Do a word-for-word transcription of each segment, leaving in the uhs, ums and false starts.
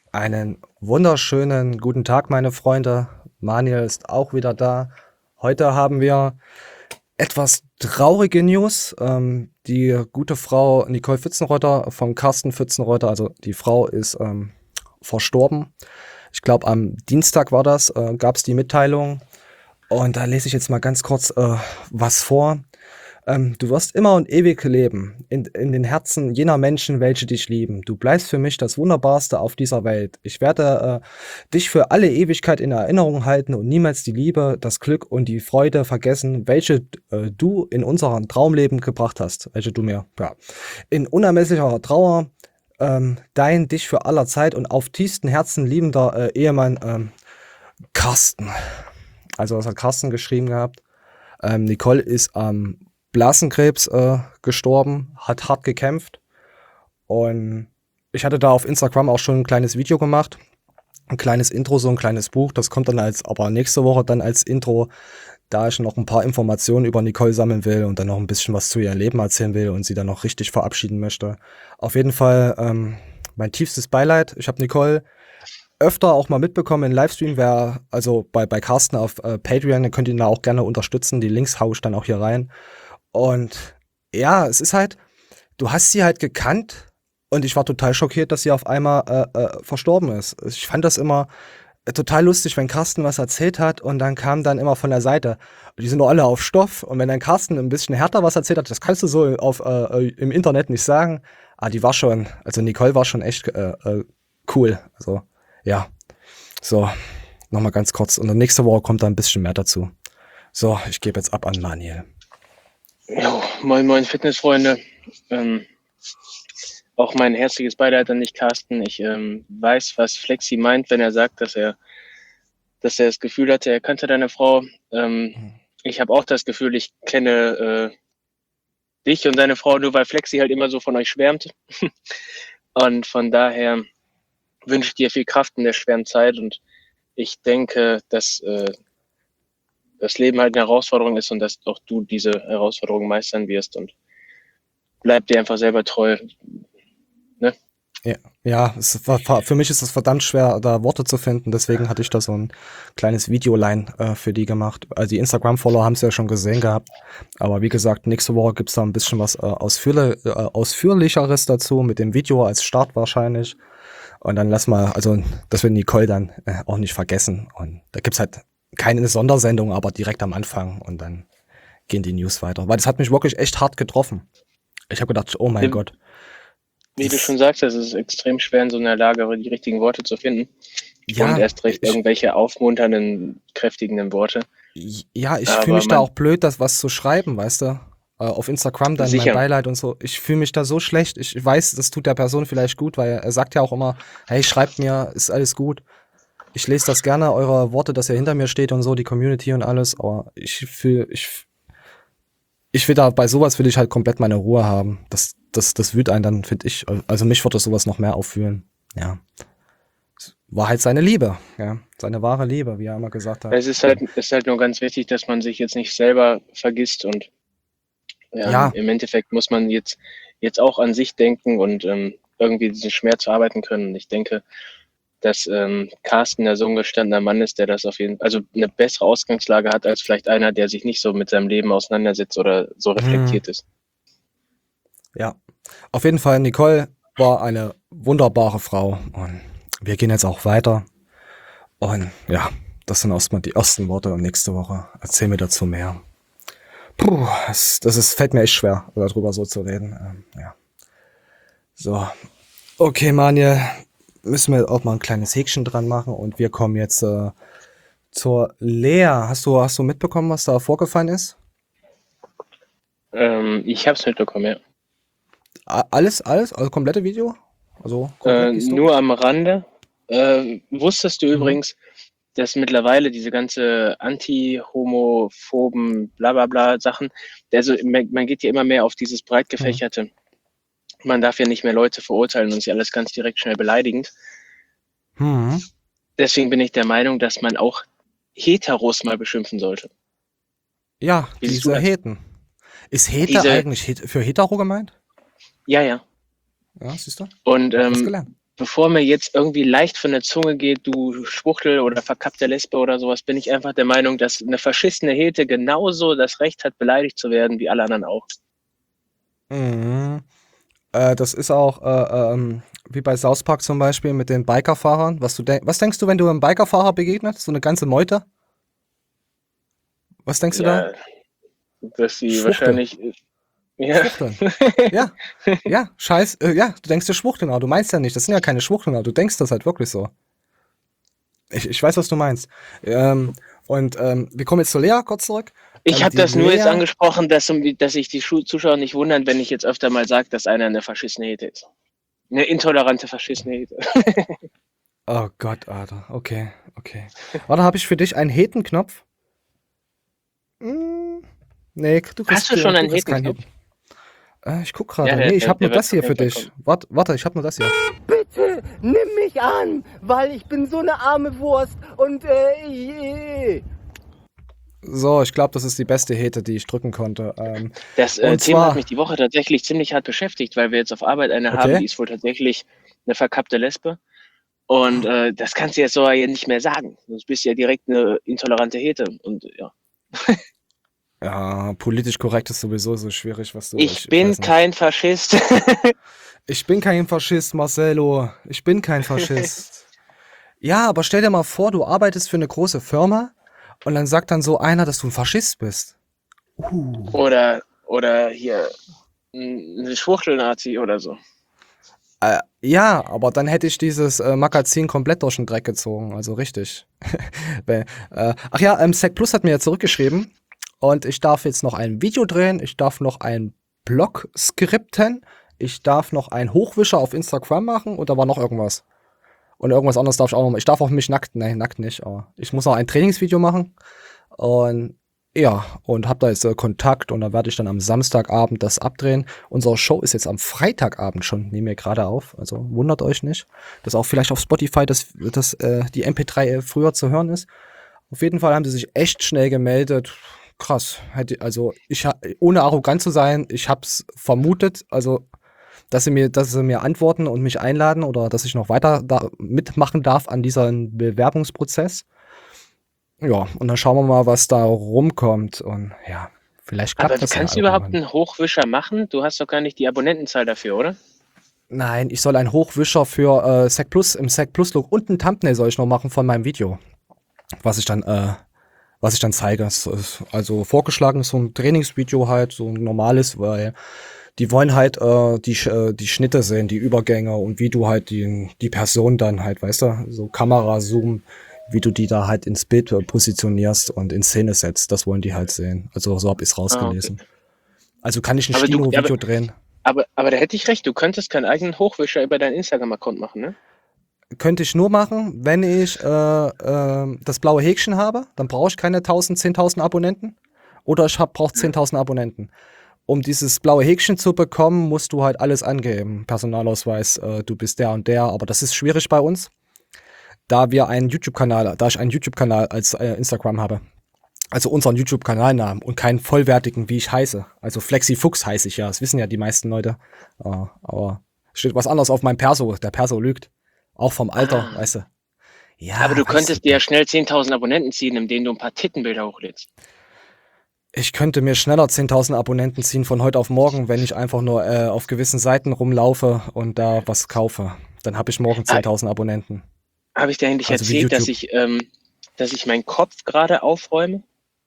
Einen wunderschönen guten Tag, meine Freunde. Manuel ist auch wieder da. Heute haben wir etwas traurige News. Ähm, die gute Frau Nicole Pfützenreuter von Carsten Pfützenreuter, also die Frau ist ähm, verstorben. Ich glaube, am Dienstag war das, äh, gab es die Mitteilung. Und da lese ich jetzt mal ganz kurz äh, was vor. Ähm, du wirst immer und ewig leben, in, in den Herzen jener Menschen, welche dich lieben. Du bleibst für mich das Wunderbarste auf dieser Welt. Ich werde äh, dich für alle Ewigkeit in Erinnerung halten und niemals die Liebe, das Glück und die Freude vergessen, welche äh, du in unserem Traumleben gebracht hast, welche du mir, ja, in unermesslicher Trauer, ähm, dein dich für aller Zeit und auf tiefsten Herzen liebender äh, Ehemann ähm, Carsten. Also das hat Carsten geschrieben gehabt. Ähm, Nicole ist am Blasenkrebs äh, gestorben, hat hart gekämpft. Und ich hatte da auf Instagram auch schon ein kleines Video gemacht. Ein kleines Intro, so ein kleines Buch. Das kommt dann als, aber nächste Woche dann als Intro, da ich noch ein paar Informationen über Nicole sammeln will und dann noch ein bisschen was zu ihrem Leben erzählen will und sie dann noch richtig verabschieden möchte. Auf jeden Fall ähm, mein tiefstes Beileid. Ich habe Nicole öfter auch mal mitbekommen in Livestream, wer, also bei, bei Carsten auf äh, Patreon, ihr könnt ihn da auch gerne unterstützen. Die Links haue ich dann auch hier rein. Und ja, es ist halt, du hast sie halt gekannt und ich war total schockiert, dass sie auf einmal äh, äh, verstorben ist. Ich fand das immer äh, total lustig, wenn Carsten was erzählt hat und dann kam dann immer von der Seite, die sind doch alle auf Stoff und wenn dann Carsten ein bisschen härter was erzählt hat, das kannst du so auf, äh, im Internet nicht sagen. Ah, die war schon, also Nicole war schon echt äh, äh, cool. Also ja, so, nochmal ganz kurz. Und dann nächste Woche kommt da ein bisschen mehr dazu. So, ich gebe jetzt ab an Manuel. Jo, moin moin Fitnessfreunde. Ähm, auch mein herzliches Beileid an dich, Carsten. Ich ähm, weiß, was Flexi meint, wenn er sagt, dass er, dass er das Gefühl hatte, er kannte deine Frau. Ähm, ich habe auch das Gefühl, ich kenne äh, dich und deine Frau nur, weil Flexi halt immer so von euch schwärmt. Und von daher wünsche ich dir viel Kraft in der schweren Zeit. Und ich denke, dass äh, das Leben halt eine Herausforderung ist und dass auch du diese Herausforderung meistern wirst. Und bleib dir einfach selber treu. Ne? Ja, ja, es war, war- für mich ist es verdammt schwer, da Worte zu finden. Deswegen hatte ich da so ein kleines Videoline äh, für die gemacht. Also die Instagram-Follower haben es ja schon gesehen gehabt. Aber wie gesagt, nächste Woche gibt's da ein bisschen was äh, ausführli äh, Ausführlicheres dazu, mit dem Video als Start wahrscheinlich. Und dann lass mal, also das wird Nicole dann äh, auch nicht vergessen. Und da gibt's halt keine Sondersendung, aber direkt am Anfang. Und dann gehen die News weiter. Weil das hat mich wirklich echt hart getroffen. Ich habe gedacht, oh mein Gott. Wie du schon Das, sagst, es ist extrem schwer in so einer Lage die richtigen Worte zu finden und ja, erst recht ich, irgendwelche aufmunternden, kräftigenden Worte. ja, ich fühle Aber mich da man, auch blöd, das was zu schreiben, weißt du? Äh, auf Instagram dann mein sicher, Beileid und so. Ich fühle mich da so schlecht. Ich weiß, das tut der Person vielleicht gut, weil er sagt ja auch immer, hey, schreibt mir, ist alles gut. Ich lese das gerne, eure Worte, dass ihr hinter mir steht und so, die Community und alles, aber ich fühle, ich, ich will da, bei sowas will ich halt komplett meine Ruhe haben. Das, das, das wühlt einen dann, finde ich. Also mich würde sowas noch mehr auffühlen. Ja. War halt seine Liebe, ja. Seine wahre Liebe, wie er immer gesagt hat. es ist halt, Und es ist halt nur ganz wichtig, dass man sich jetzt nicht selber vergisst und ähm, ja, im Endeffekt muss man jetzt, jetzt auch an sich denken und ähm, irgendwie diesen Schmerz verarbeiten können. Und ich denke, dass ähm, Carsten ja so ein gestandener Mann ist, der das auf jeden Fall, also eine bessere Ausgangslage hat als vielleicht einer, der sich nicht so mit seinem Leben auseinandersetzt oder so hm, reflektiert ist. ja. Auf jeden Fall, Nicole war eine wunderbare Frau und wir gehen jetzt auch weiter. Und ja, das sind erstmal die ersten Worte und nächste Woche erzähl mir dazu mehr. Puh, das, das ist, fällt mir echt schwer, darüber so zu reden. Ähm, ja. So, okay, Manuel, müssen wir auch mal ein kleines Häkchen dran machen und wir kommen jetzt äh, zur Lea. Hast du, hast du mitbekommen, was da vorgefallen ist? Ähm, ich habe es mitbekommen, ja. A- Alles, alles, also komplette Video? Also Äh, komplett die Story? nur am Rande. Äh, wusstest du Mhm. übrigens, dass mittlerweile diese ganze anti-homophoben, bla bla bla Sachen, also man, man geht ja immer mehr auf dieses breit Mhm. gefächerte. Man darf ja nicht mehr Leute verurteilen und sie alles ganz direkt schnell beleidigend. Mhm. Deswegen bin ich der Meinung, dass man auch Heteros mal beschimpfen sollte. Ja, Wie siehst du diese das? Heten. Ist Hete Diese, eigentlich het für hetero gemeint? ja, ja. Ja, siehst du? Und Was ähm, gelernt. bevor mir jetzt irgendwie leicht von der Zunge geht, du Schwuchtel oder verkappte Lesbe oder sowas, bin ich einfach der Meinung, dass eine verschissene Hete genauso das Recht hat, beleidigt zu werden, wie alle anderen auch. Mhm. Äh, das ist auch äh, ähm, wie bei South Park zum Beispiel mit den Bikerfahrern. Was, du denk was denkst du, wenn du einem Bikerfahrer begegnet? So eine ganze Meute? Was denkst du da? Ja, dass sie Schwuchtel. wahrscheinlich, ja. Schwuchteln. Ja, ja, scheiß, äh, ja, du denkst dir Schwuchteln, aber du meinst ja nicht, das sind ja keine Schwuchteln, aber du denkst das halt wirklich so. Ich, ich weiß, was du meinst. Ähm, und ähm, wir kommen jetzt zu Lea kurz zurück. Ich Ähm, habe die das nur jetzt Lea, angesprochen, dass, dass sich die Schu- Zuschauer nicht wundern, wenn ich jetzt öfter mal sage, dass einer eine verschissene Hete ist. Eine intolerante verschissene Hete. oh Gott, Alter, okay, okay. Warte, habe ich für dich einen Hetenknopf? Hm, nee, du Hast kriegst, du schon du einen kriegst keinen Hetenknopf? Heten. Äh, ich guck Ja, gerade. der, Nee, ich der, habe nur der wird das auf hier jeden für Fall dich. kommen. Warte, warte, ich habe nur das hier. Bitte nimm mich an, weil ich bin so eine arme Wurst und äh, So, ich glaube, das ist die beste Hete, die ich drücken konnte. Ähm, Das äh, und Thema hat zwar, mich die Woche tatsächlich ziemlich hart beschäftigt, weil wir jetzt auf Arbeit eine haben, okay, die ist wohl tatsächlich eine verkappte Lesbe. Und äh, das kannst du jetzt so ja nicht mehr sagen. Sonst bist du ja direkt eine intolerante Hete. Und ja. ja, politisch korrekt ist sowieso so schwierig, was du, Ich ich, ich bin weiß nicht. kein Faschist. Ich bin kein Faschist, Marcelo. Ich bin kein Faschist. Ja, aber stell dir mal vor, du arbeitest für eine große Firma und dann sagt dann so einer, dass du ein Faschist bist. Uh. oder, oder hier eine Schwuchtelnazi oder so. Äh, ja, aber dann hätte ich dieses äh, Magazin komplett durch den Dreck gezogen, also richtig. Weil, äh, ach ja, ähm, Sec Plus hat mir ja zurückgeschrieben und ich darf jetzt noch ein Video drehen, ich darf noch einen Blog skripten, ich darf noch einen Hochwischer auf Instagram machen und da war noch irgendwas. Und irgendwas anderes darf ich auch noch. Ich darf auch mich nackt, nein, nackt nicht, aber ich muss noch ein Trainingsvideo machen und ja, und hab da jetzt äh, Kontakt und da werde ich dann am Samstagabend das abdrehen. Unsere Show ist jetzt am Freitagabend schon, nehmen wir gerade auf, also wundert euch nicht, dass auch vielleicht auf Spotify das, das, äh, die M P drei früher zu hören ist. Auf jeden Fall haben sie sich echt schnell gemeldet. Krass, hätte, also ich ha- ohne arrogant zu sein, ich hab's vermutet, also dass sie mir, dass sie mir antworten und mich einladen oder dass ich noch weiter da mitmachen darf an diesem Bewerbungsprozess. Ja, und dann schauen wir mal, was da rumkommt. Und ja, vielleicht Aber klappt du das ja kannst überhaupt irgendwann. einen Hochwischer machen? Du hast doch gar nicht die Abonnentenzahl dafür, oder? Nein, ich soll einen Hochwischer für äh, Sec Plus im Sec Plus Look und ein Thumbnail soll ich noch machen von meinem Video, was ich dann, äh, was ich dann zeige. Es ist also vorgeschlagen ist so ein Trainingsvideo halt, so ein normales, weil die wollen halt äh, die, Sch- äh, die Schnitte sehen, die Übergänge und wie du halt die, die Person dann halt, weißt du, so Kamera, Zoom, wie du die da halt ins Bild äh, positionierst und in Szene setzt. Das wollen die halt sehen. Also so hab ich's Ah, okay. rausgelesen. Also kann ich ein Aber du, aber, Stino-Video drehen. aber, aber da hätte ich recht, du könntest keinen eigenen Hochwischer über deinen Instagram-Account machen, ne? Könnte ich nur machen, wenn ich äh, äh, das blaue Häkchen habe. Dann brauche ich keine tausend, zehntausend Abonnenten. Oder ich brauche zehntausend Abonnenten. Um dieses blaue Häkchen zu bekommen, musst du halt alles angeben. Personalausweis, äh, du bist der und der. Aber das ist schwierig bei uns, da wir einen YouTube-Kanal, da ich einen YouTube-Kanal als äh, Instagram habe. Also unseren YouTube-Kanalnamen und keinen vollwertigen, wie ich heiße. Also Flexi Fuchs heiße ich ja. Das wissen ja die meisten Leute. Äh, aber steht was anderes auf meinem Perso. Der Perso lügt. Auch vom Alter, Ah. weißt du. Ja, Aber du weißt könntest du. dir ja schnell zehntausend Abonnenten ziehen, indem du ein paar Tittenbilder hochlädst. Ich könnte mir schneller zehntausend Abonnenten ziehen von heute auf morgen, wenn ich einfach nur äh, auf gewissen Seiten rumlaufe und da was kaufe. Dann habe ich morgen Ha, zehntausend Abonnenten. Habe ich dir eigentlich Also wie erzählt, dass YouTube. ich, ähm, dass ich meinen Kopf gerade aufräume?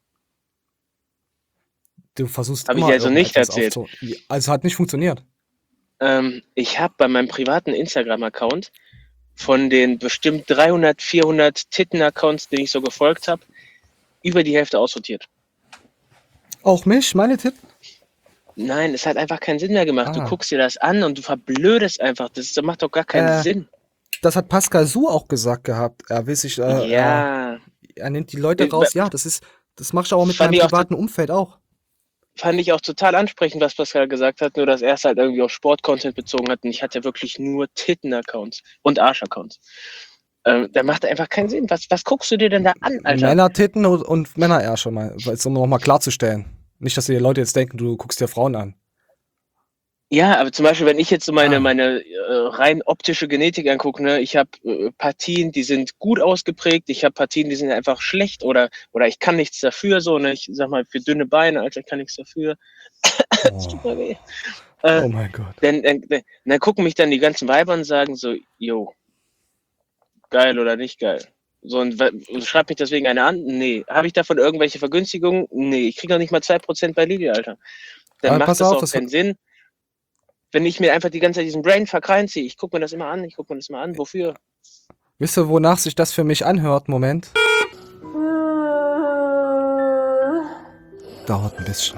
Du versuchst Habe ich immer dir also nicht irgendetwas erzählt. aufzu... Also hat nicht funktioniert. Ähm, ich habe bei meinem privaten Instagram-Account von den bestimmt dreihundert, vierhundert Titten-Accounts, denen ich so gefolgt habe, über die Hälfte aussortiert. Auch mich, meine Tipp? Nein, es hat einfach keinen Sinn mehr gemacht. Du Ah. guckst dir das an und du verblödest einfach. Das macht doch gar keinen Äh, Sinn. das hat Pascal Su auch gesagt gehabt. Er will sich, äh, er, Ja, er nimmt die Leute äh, raus. Ja, das ist, das mache ich aber mit fand meinem ich auch, to- privaten Umfeld auch. fand ich auch total ansprechend, was Pascal gesagt hat, nur dass er es halt irgendwie auf Sport-Content bezogen hat und ich hatte wirklich nur Titten-Accounts und Arsch-Accounts. Ähm, da macht einfach keinen Sinn. Was, was guckst du dir denn da an, Alter? Männertitten und, und Männerärsche, mal, um nochmal klarzustellen. Nicht, dass die Leute jetzt denken, du guckst dir Frauen an. Ja, aber zum Beispiel, wenn ich jetzt so meine Ah. meine, äh, rein optische Genetik angucke, ne, ich habe, äh, Partien, die sind gut ausgeprägt, ich habe Partien, die sind einfach schlecht oder oder ich kann nichts dafür so, ne? Ich sage mal, für dünne Beine, Alter, ich kann nichts dafür. Es Oh. tut mir weh. Äh, Oh mein Gott. dann dann dann dann gucken mich dann die ganzen Weiber und sagen so: „Jo, geil oder nicht geil?“ So und wa schreibt mich deswegen einer an? Ne. Habe ich davon irgendwelche Vergünstigungen? Ne, ich kriege noch nicht mal zwei Prozent bei Lidl, Alter. Dann Aber macht pass das auf, auch das w keinen Sinn, wenn ich mir einfach die ganze Zeit diesen Brainfuck reinziehe. Ich gucke mir das immer an, ich gucke mir das immer an. Wofür? Wisst ihr, wonach sich das für mich anhört? Moment. Dauert ein bisschen.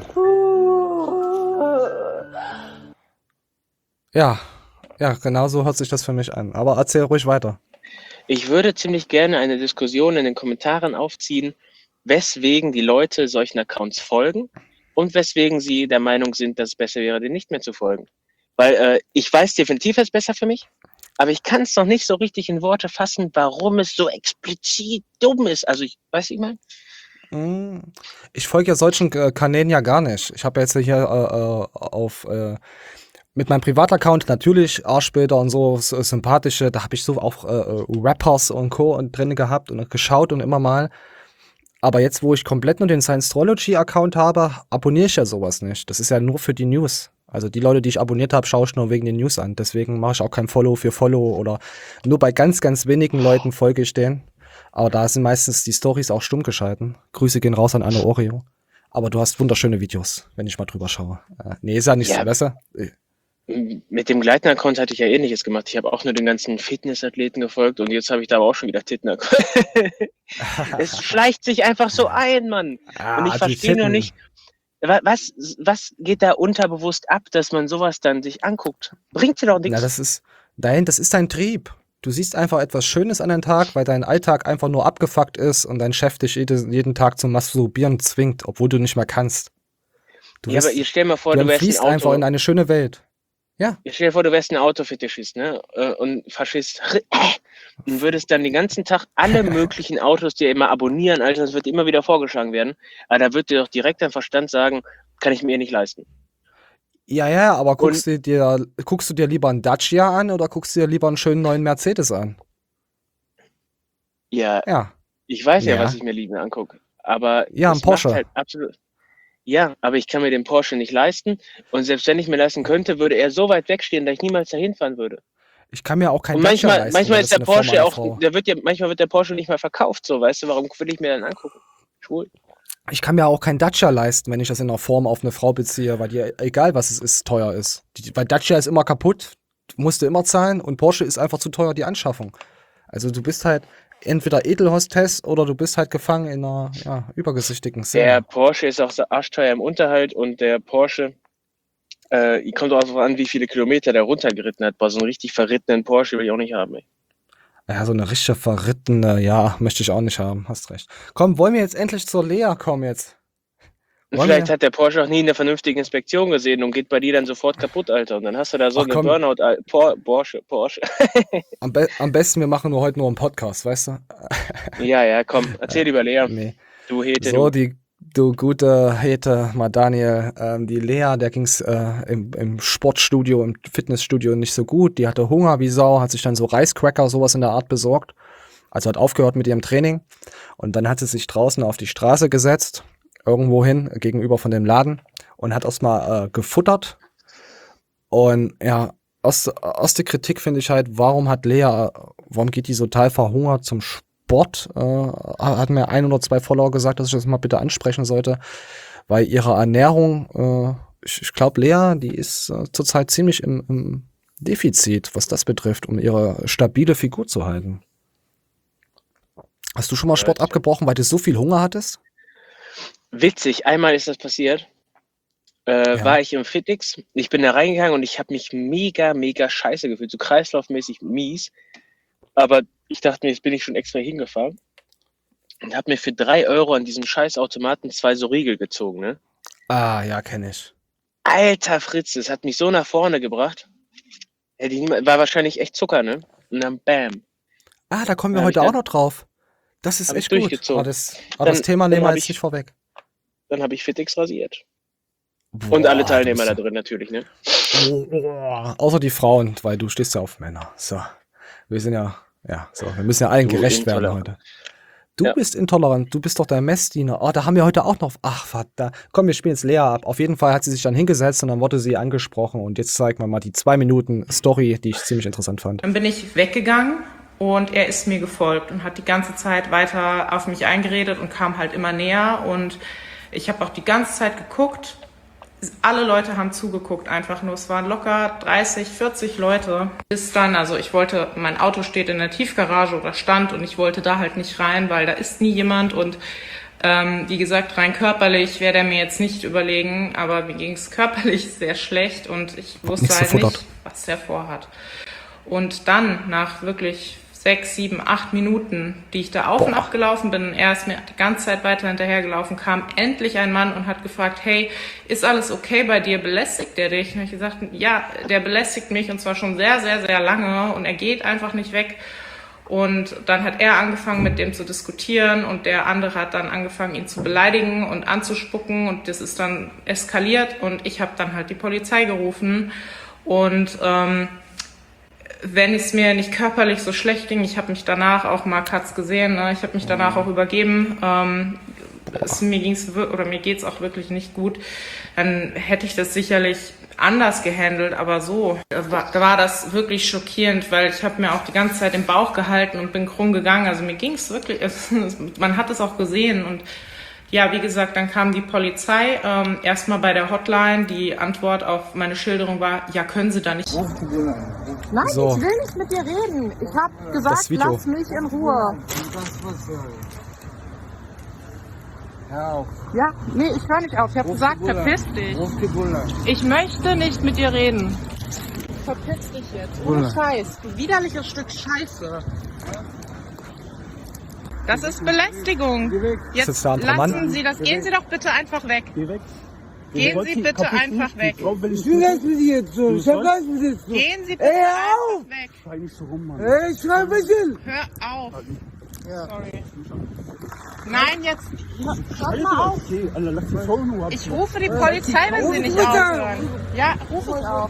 Ja, ja, genau so hört sich das für mich an. Aber erzähl ruhig weiter. Ich würde ziemlich gerne eine Diskussion in den Kommentaren aufziehen, weswegen die Leute solchen Accounts folgen und weswegen sie der Meinung sind, dass es besser wäre, denen nicht mehr zu folgen. Weil, äh, ich weiß definitiv, es ist besser für mich, aber ich kann es noch nicht so richtig in Worte fassen, warum es so explizit dumm ist. Also ich weißt du, wie ich meine? Hm, ich folge ja solchen äh, Kanälen ja gar nicht. Ich habe jetzt hier äh, äh, auf äh, mit meinem Privataccount natürlich Arschbilder und so s- sympathische. Da habe ich so auch äh, äh, Rappers und Co. und drin gehabt und geschaut und immer mal. Aber jetzt, wo ich komplett nur den Science-Trology-Account habe, abonniere ich ja sowas nicht. Das ist ja nur für die News. Also die Leute, die ich abonniert habe, schaue ich nur wegen den News an. Deswegen mache ich auch kein Follow für Follow oder nur bei ganz, ganz wenigen Leuten folge ich denen. Aber da sind meistens die Stories auch stumm geschalten. Grüße gehen raus an Anne Oreo. Aber du hast wunderschöne Videos, wenn ich mal drüber schaue. Äh, nee, ist ja nicht so, Ja, weißt du? Äh, m mit dem Gleitner-Account hatte ich ja Ähnliches gemacht. Ich habe auch nur den ganzen Fitnessathleten gefolgt und jetzt habe ich da aber auch schon wieder Titten. Es schleicht sich einfach so ein, Mann. Und ich Ah, die verstehe nur Titten. nicht, wa was was geht da unterbewusst ab, dass man sowas dann sich anguckt? Bringt dir doch Na, nix. das ist, nein, das ist dein Trieb. Du siehst einfach etwas Schönes an den Tag, weil dein Alltag einfach nur abgefuckt ist und dein Chef dich jede, jeden Tag zum Masturbieren zwingt, obwohl du nicht mehr kannst. Du Ja, aber ihr wirst, stell mal vor, du du wärst 'n entfliehst einfach in Auto eine schöne Welt. Ja. Stell dir vor, du wärst 'n Autofetischist, ne, äh, und Faschist und würdest dann den ganzen Tag alle möglichen Autos dir immer abonnieren, Alter, das wird dir immer wieder vorgeschlagen werden. Aber da wird dir doch direkt dein Verstand sagen: „Kann ich mir eh nicht leisten.“ Ja, ja, aber Und guckst du dir, guckst du dir lieber einen Dacia an oder guckst du dir lieber einen schönen neuen Mercedes an? ja, Ja. ich weiß ja, was Ja. ich mir lieber angucke, aber Ja, ein es macht Porsche. halt absolut ja, aber ich kann mir den Porsche nicht leisten und selbst wenn ich mir leisten könnte, würde er so weit wegstehen, dass ich niemals dahin fahren würde. Ich kann mir auch Und kein Dacia manchmal leisten, manchmal weil ist das ist der eine Frau Porsche meiner auch Frau. der wird ja manchmal wird der Porsche nicht mal verkauft so, weißt du? Warum will ich mir den angucken? Schwul. Ich kann mir auch kein Dacia leisten, wenn ich das in der Form auf eine Frau beziehe, weil die, egal was es ist, teuer ist. Die, weil Dacia ist immer kaputt, musst du immer zahlen und Porsche ist einfach zu teuer, die Anschaffung. Also du bist halt entweder Edelhostess oder du bist halt gefangen in einer ja, übergewichtigen Der Szene. Porsche ist auch so arschteuer im Unterhalt und der Porsche, äh, kommt auch darauf an, wie viele Kilometer der runtergeritten hat. Boah, so 'n richtig verrittenen Porsche will ich auch nicht haben, ey. Ja, so eine richtige verrittene, ja, möchte ich auch nicht haben, hast recht. Komm, wollen wir jetzt endlich zur Lea kommen jetzt? Und Wollen vielleicht wir? hat der Porsche auch nie 'ne vernünftige Inspektion gesehen und geht bei dir dann sofort kaputt, Alter. Und dann hast du da so Ach 'ne komm, Burnout al Por Porsche Porsche. am, be am besten wir machen nur heute nur einen Podcast, weißt du? Ja, ja, komm, Äh, erzähl lieber Lea. nee. Du Hete, So, du. die, du gute Hete, mal Daniel, ähm, die Lea, der ging's äh, im, im Sportstudio, im Fitnessstudio nicht so gut. Die hatte Hunger wie Sau, hat sich dann so Reiscracker, sowas in der Art besorgt. Also hat aufgehört mit ihrem Training. Und dann hat sie sich draußen auf die Straße gesetzt, irgendwo hin, gegenüber von dem Laden, und hat erstmal äh, gefuttert. Und ja, aus, aus der Kritik finde ich halt, warum hat Lea, warum geht die so total verhungert zum Sport? Äh, hat mir ein oder zwei Follower gesagt, dass ich das mal bitte ansprechen sollte, weil ihre Ernährung, äh, ich, ich glaube, Lea, die ist äh, zurzeit ziemlich im, im Defizit, was das betrifft, um ihre stabile Figur zu halten. Hast du schon mal Ja, Sport abgebrochen, weil du so viel Hunger hattest? witzig, einmal ist das passiert. Äh, war Ja. ich im Fitix. Ich bin da reingegangen und ich habe mich mega, mega scheiße gefühlt, so kreislaufmäßig mies. Aber ich dachte mir, jetzt bin ich schon extra hingefahren und habe mir für drei Euro an diesem Scheißautomaten zwei so Riegel gezogen, ne? Ah, ja, kenne ich. Alter Fritze, das hat mich so nach vorne gebracht. Hätte ich niema war wahrscheinlich echt Zucker, ne? Und dann bam. Ah, da kommen Dann wir habe ich heute auch dann noch drauf. Das ist habe ich echt gut. Aber durchgezogen. das, aber das Dann Thema dann nehmen wir habe jetzt nicht ich vorweg. dann habe ich Fitix rasiert. Und alle Boah, du Teilnehmer bist da ja, drin natürlich, ne? Oh, außer die Frauen, weil du stehst ja auf Männer. So, wir sind ja, ja, so, wir müssen ja allen Du gerecht werden intolerant. heute. Du Ja. bist intolerant, du bist doch der Messdiener. Oh, da haben wir heute auch noch. Ach, verdammt. Komm, wir spielen jetzt Lea ab. Auf jeden Fall hat sie sich dann hingesetzt und dann wurde sie angesprochen. Und jetzt zeigt man mal die zwei Minuten Story, die ich ziemlich interessant fand. Dann bin ich weggegangen und er ist mir gefolgt und hat die ganze Zeit weiter auf mich eingeredet und kam halt immer näher. Und ich habe auch die ganze Zeit geguckt. Alle Leute haben zugeguckt einfach nur. Es waren locker dreißig, vierzig Leute. Bis dann, also ich wollte, mein Auto steht in der Tiefgarage oder stand und ich wollte da halt nicht rein, weil da ist nie jemand und ähm, wie gesagt, rein körperlich wäre der mir jetzt nicht überlegen, aber mir ging es körperlich sehr schlecht und ich wusste Nichts halt gefuttert. nicht, was der vorhat. Und dann, nach wirklich sechs, sieben, acht Minuten, die ich da auf und ab gelaufen bin, er ist mir die ganze Zeit weiter hinterhergelaufen, kam endlich ein Mann und hat gefragt, hey, ist alles okay bei dir? Belästigt der dich? Und ich gesagt, ja, der belästigt mich und zwar schon sehr, sehr, sehr lange und er geht einfach nicht weg. Und dann hat er angefangen, mit dem zu diskutieren und der andere hat dann angefangen, ihn zu beleidigen und anzuspucken und das ist dann eskaliert und ich habe dann halt die Polizei gerufen und ähm, wenn es mir nicht körperlich so schlecht ging, ich habe mich danach auch, Marc hat's gesehen, ne? Ich habe mich danach auch übergeben, ähm, es, mir ging's wir- oder mir geht's auch wirklich nicht gut, dann hätte ich das sicherlich anders gehandelt, aber so da war, da war das wirklich schockierend, weil ich habe mir auch die ganze Zeit den Bauch gehalten und bin krumm gegangen, also mir ging's wirklich, es, man hat es auch gesehen und ja, wie gesagt, dann kam die Polizei, ähm, erstmal bei der Hotline, die Antwort auf meine Schilderung war, ja, können Sie da nicht. Nein, So. ich will nicht mit dir reden. Ich habe Das gesagt, Video. lass mich in Ruhe. Hör auf. Ja, nee, ich höre nicht auf. Ich habe Ruf gesagt, die Bullen. verpiss dich. Ruf die Bullen. Ich möchte nicht mit dir reden. Verpiss dich jetzt. Ohne Bullen. Scheiß. Du widerliches Stück Scheiße. Das ist Belästigung. Geh weg. Jetzt Sitzt da ein lassen Mann? Sie das, gehen Sie doch bitte einfach weg. Geh weg. Gehen Sie bitte einfach weg. Frau will Ich will gar nicht mit dir jetzt so. Ich hab gar nicht mit dir zu. Gehen Sie bitte Ey, hör einfach auf! weg. Schrei nicht so rum, Mann. Ey, ich schreib mich hin. Hör auf. Ja. Sorry. Nein, jetzt. Schaut mal auf. Okay, Alter, lass die Frau in Ruhe. Ich rufe die Polizei, wenn Sie nicht Ruf bitte aufhören. Ja, rufe ich auf.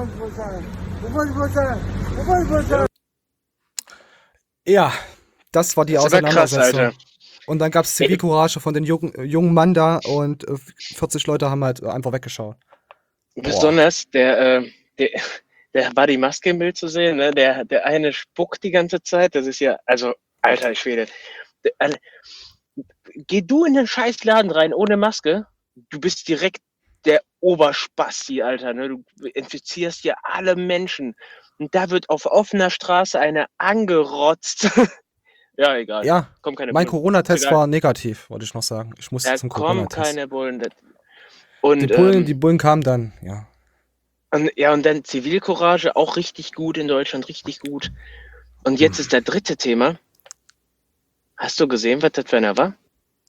Ja, das war die Das ist aber krass, Auseinandersetzung. Alter. Und dann gab es Zivilcourage von den jungen, äh, jungen Mann da und äh, vierzig Leute haben halt einfach weggeschaut. Besonders der, äh, der, der war die Maske im Bild zu sehen, ne? Der, der eine spuckt die ganze Zeit. Das ist ja, also, alter Schwede. Der, äh, geh du in den Scheißladen rein ohne Maske, du bist direkt der Oberspasti, Alter. Ne? Du infizierst ja alle Menschen. Und da wird auf offener Straße einer angerotzt. Ja, egal. Ja, Kommt keine mein Bullen. Corona-Test Egal. war negativ, wollte ich noch sagen. Ich musste Da zum kommen Corona-Test. keine Bullen. Das- Und, Die Bullen, ähm, die Bullen kamen dann, ja. Und, ja, und dann Zivilcourage, auch richtig gut in Deutschland, richtig gut. Und jetzt ist der dritte Thema. Hast du gesehen, was das für einer war?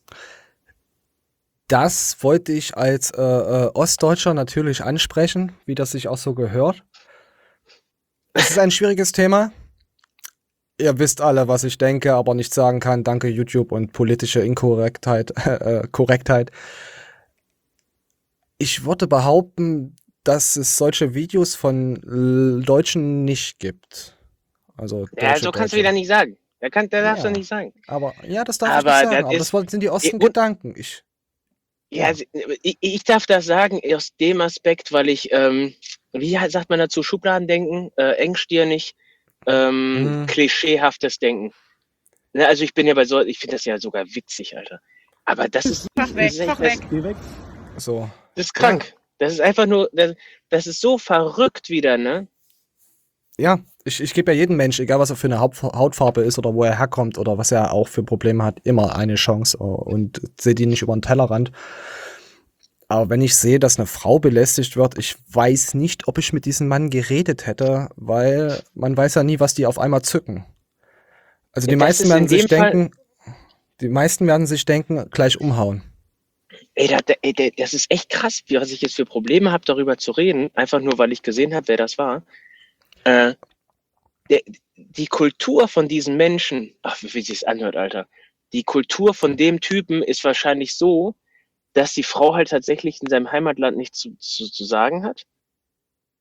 Das wollte ich als äh, äh, Ostdeutscher natürlich ansprechen, wie das sich auch so gehört. Es ist ein schwieriges Thema. Ihr wisst alle, was ich denke, aber nicht sagen kann. Danke YouTube und politische Inkorrektheit, äh, Korrektheit. Ich würde behaupten, dass es solche Videos von L- Deutschen nicht gibt. Also Ja, deutsche so kannst du Deutsche. wieder nicht sagen. Der, kann, der darfst Ja. du nicht sagen. Aber ja, das darf Aber ich nicht sagen. das Aber ist- das war- sind die osten und- Gedanken. Ich, Ja, also, ich, ich darf das sagen aus dem Aspekt, weil ich, ähm, wie sagt man dazu, Schubladendenken, äh, engstirnig, ähm, Mhm. klischeehaftes Denken. Ne, also ich bin ja bei so, ich finde das ja sogar witzig, Alter. Aber das ist, Mach weg, das ist, mach das, weg. Geh weg. so. das ist krank. Das ist einfach nur, das, das ist so verrückt wieder, ne? Ja, ich, ich gebe ja jedem Mensch, egal was er für eine Haupt Hautfarbe ist oder wo er herkommt oder was er auch für Probleme hat, immer eine Chance äh, und sehe die nicht über den Tellerrand. Aber wenn ich sehe, dass eine Frau belästigt wird, ich weiß nicht, ob ich mit diesem Mann geredet hätte, weil man weiß ja nie, was die auf einmal zücken. Also die Ja, das meisten ist werden in sich dem Fall- denken, die meisten werden sich denken, gleich umhauen. Ey, da, da, ey, da- das ist echt krass, wie- was ich jetzt für Probleme habe, darüber zu reden, einfach nur, weil ich gesehen habe, wer das war. Äh, der, die Kultur von diesen Menschen, ach, wie sich's anhört, Alter, die Kultur von dem Typen ist wahrscheinlich so, dass die Frau halt tatsächlich in seinem Heimatland nichts zu, zu, zu sagen hat.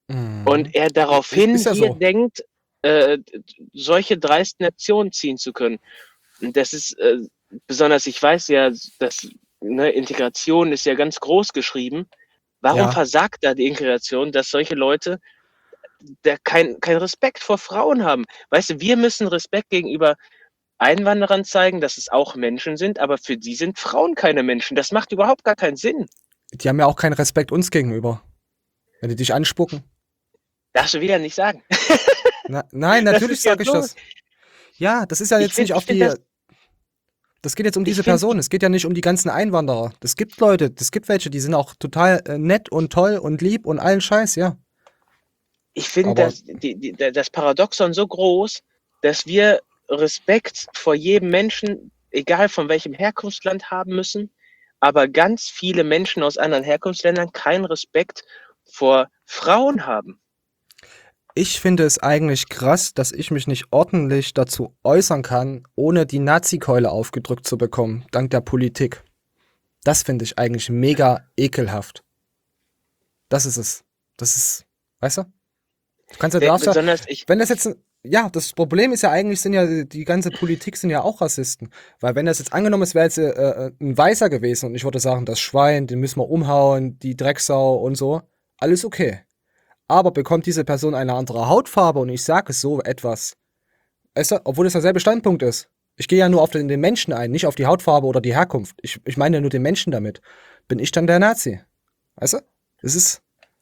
Mhm. Und er I- daraufhin Ist ja hier so. denkt, äh, solche dreisten Aktionen ziehen zu können. Und das ist äh, besonders, ich weiß ja, dass ne, Integration ist ja ganz groß geschrieben. Warum Ja. versagt da die Integration, dass solche Leute da kein, kein Respekt vor Frauen haben? Weißt du, wir müssen Respekt gegenüber Einwanderern zeigen, dass es auch Menschen sind, aber für die sind Frauen keine Menschen. Das macht überhaupt gar keinen Sinn. Die haben ja auch keinen Respekt uns gegenüber. Wenn die dich anspucken. Darfst du wieder nicht sagen. Na, nein, Das natürlich ist ja sage ich so. das. Ja, das ist ja Ich jetzt nicht finde, auf ich finde die. das, Das geht jetzt um ich diese finde, Person. Es geht ja nicht um die ganzen Einwanderer. Es gibt Leute, es gibt welche, die sind auch total äh, nett und toll und lieb und allen Scheiß, ja. ich finde Aber das, die, die, das Paradoxon so groß, dass wir Respekt vor jedem Menschen, egal von welchem Herkunftsland, haben müssen, aber ganz viele Menschen aus anderen Herkunftsländern keinen Respekt vor Frauen haben. ich finde es eigentlich krass, dass ich mich nicht ordentlich dazu äußern kann, ohne die Nazi-Keule aufgedrückt zu bekommen, dank der Politik. Das finde ich eigentlich mega ekelhaft. Das ist es. Das ist, weißt du? Du kannst ja, du Der, darfst ja, besonders ich, wenn das jetzt, ein- ja, das Problem ist ja eigentlich, sind ja, die ganze Politik sind ja auch Rassisten. Weil wenn das jetzt angenommen, es wäre jetzt äh, äh, ein Weißer gewesen und ich würde sagen, das Schwein, den müssen wir umhauen, die Drecksau und so, alles okay. Aber bekommt diese Person eine andere Hautfarbe und ich sage so etwas, weißt du, obwohl es derselbe Standpunkt ist. Ich gehe ja nur auf den, den Menschen ein, nicht auf die Hautfarbe oder die Herkunft. Ich, ich meine ja nur den Menschen damit. Bin ich dann der Nazi? Weißt du? Das ist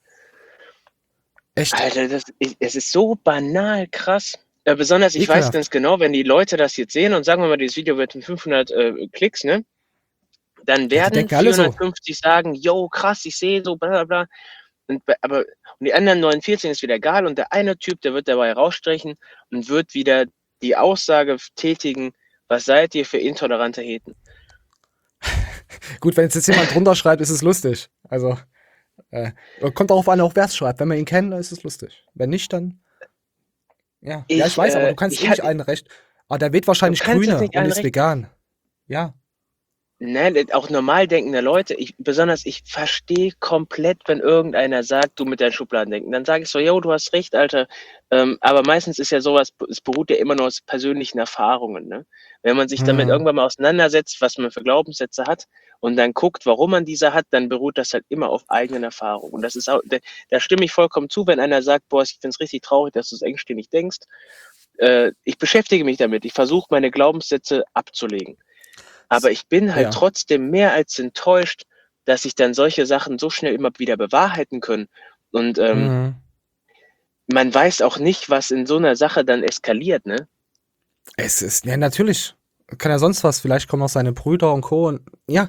echt Alter, das, ich, es ist so banal krass. Äh, besonders, ich weiß ekelhaft. ganz genau, wenn die Leute das jetzt sehen und sagen wir mal, dieses Video wird mit fünfhundert äh, Klicks, ne? Dann Ja, die werden denken alle so. vierhundertfünfzig sagen, yo, krass, ich sehe so, bla bla bla. Und, be- aber und die anderen neunundvierzig ist wieder egal und der eine Typ, der wird dabei rausstechen und wird wieder die Aussage tätigen, was seid ihr für intolerante Heten? Gut, wenn jetzt jemand drunter schreibt, ist es lustig. Also, äh, kommt darauf an, auch wer es schreibt. Wenn man ihn kennt, dann ist es lustig. Wenn nicht, dann, ja. Ja, ich Ich, weiß, aber äh, du kannst ich eh nicht hatte, allen recht. Aber der wählt du wahrscheinlich kannst es Grüne nicht und allen ist recht. vegan. Ja. Ne, auch normal denkende Leute, ich, besonders ich verstehe komplett, wenn irgendeiner sagt, du mit deinen Schubladen denken. Dann sage ich so, yo, du hast recht, Alter. Ähm, aber meistens ist ja sowas, es beruht ja immer nur aus persönlichen Erfahrungen. Ne? Wenn man sich damit Hm. irgendwann mal auseinandersetzt, was man für Glaubenssätze hat und dann guckt, warum man diese hat, dann beruht das halt immer auf eigenen Erfahrungen. Und das ist auch, da, da stimme ich vollkommen zu, wenn einer sagt, boah, ich finde es richtig traurig, dass du es engstirnig denkst. Äh, ich beschäftige mich damit. Ich versuche, meine Glaubenssätze abzulegen. Aber ich bin halt Ja. trotzdem mehr als enttäuscht, dass sich dann solche Sachen so schnell immer wieder bewahrheiten können. Und ähm, Hm. man weiß auch nicht, was in so einer Sache dann eskaliert, ne? Es ist, ja, natürlich. Kann ja sonst was. Vielleicht kommen auch seine Brüder und Co. Und, ja.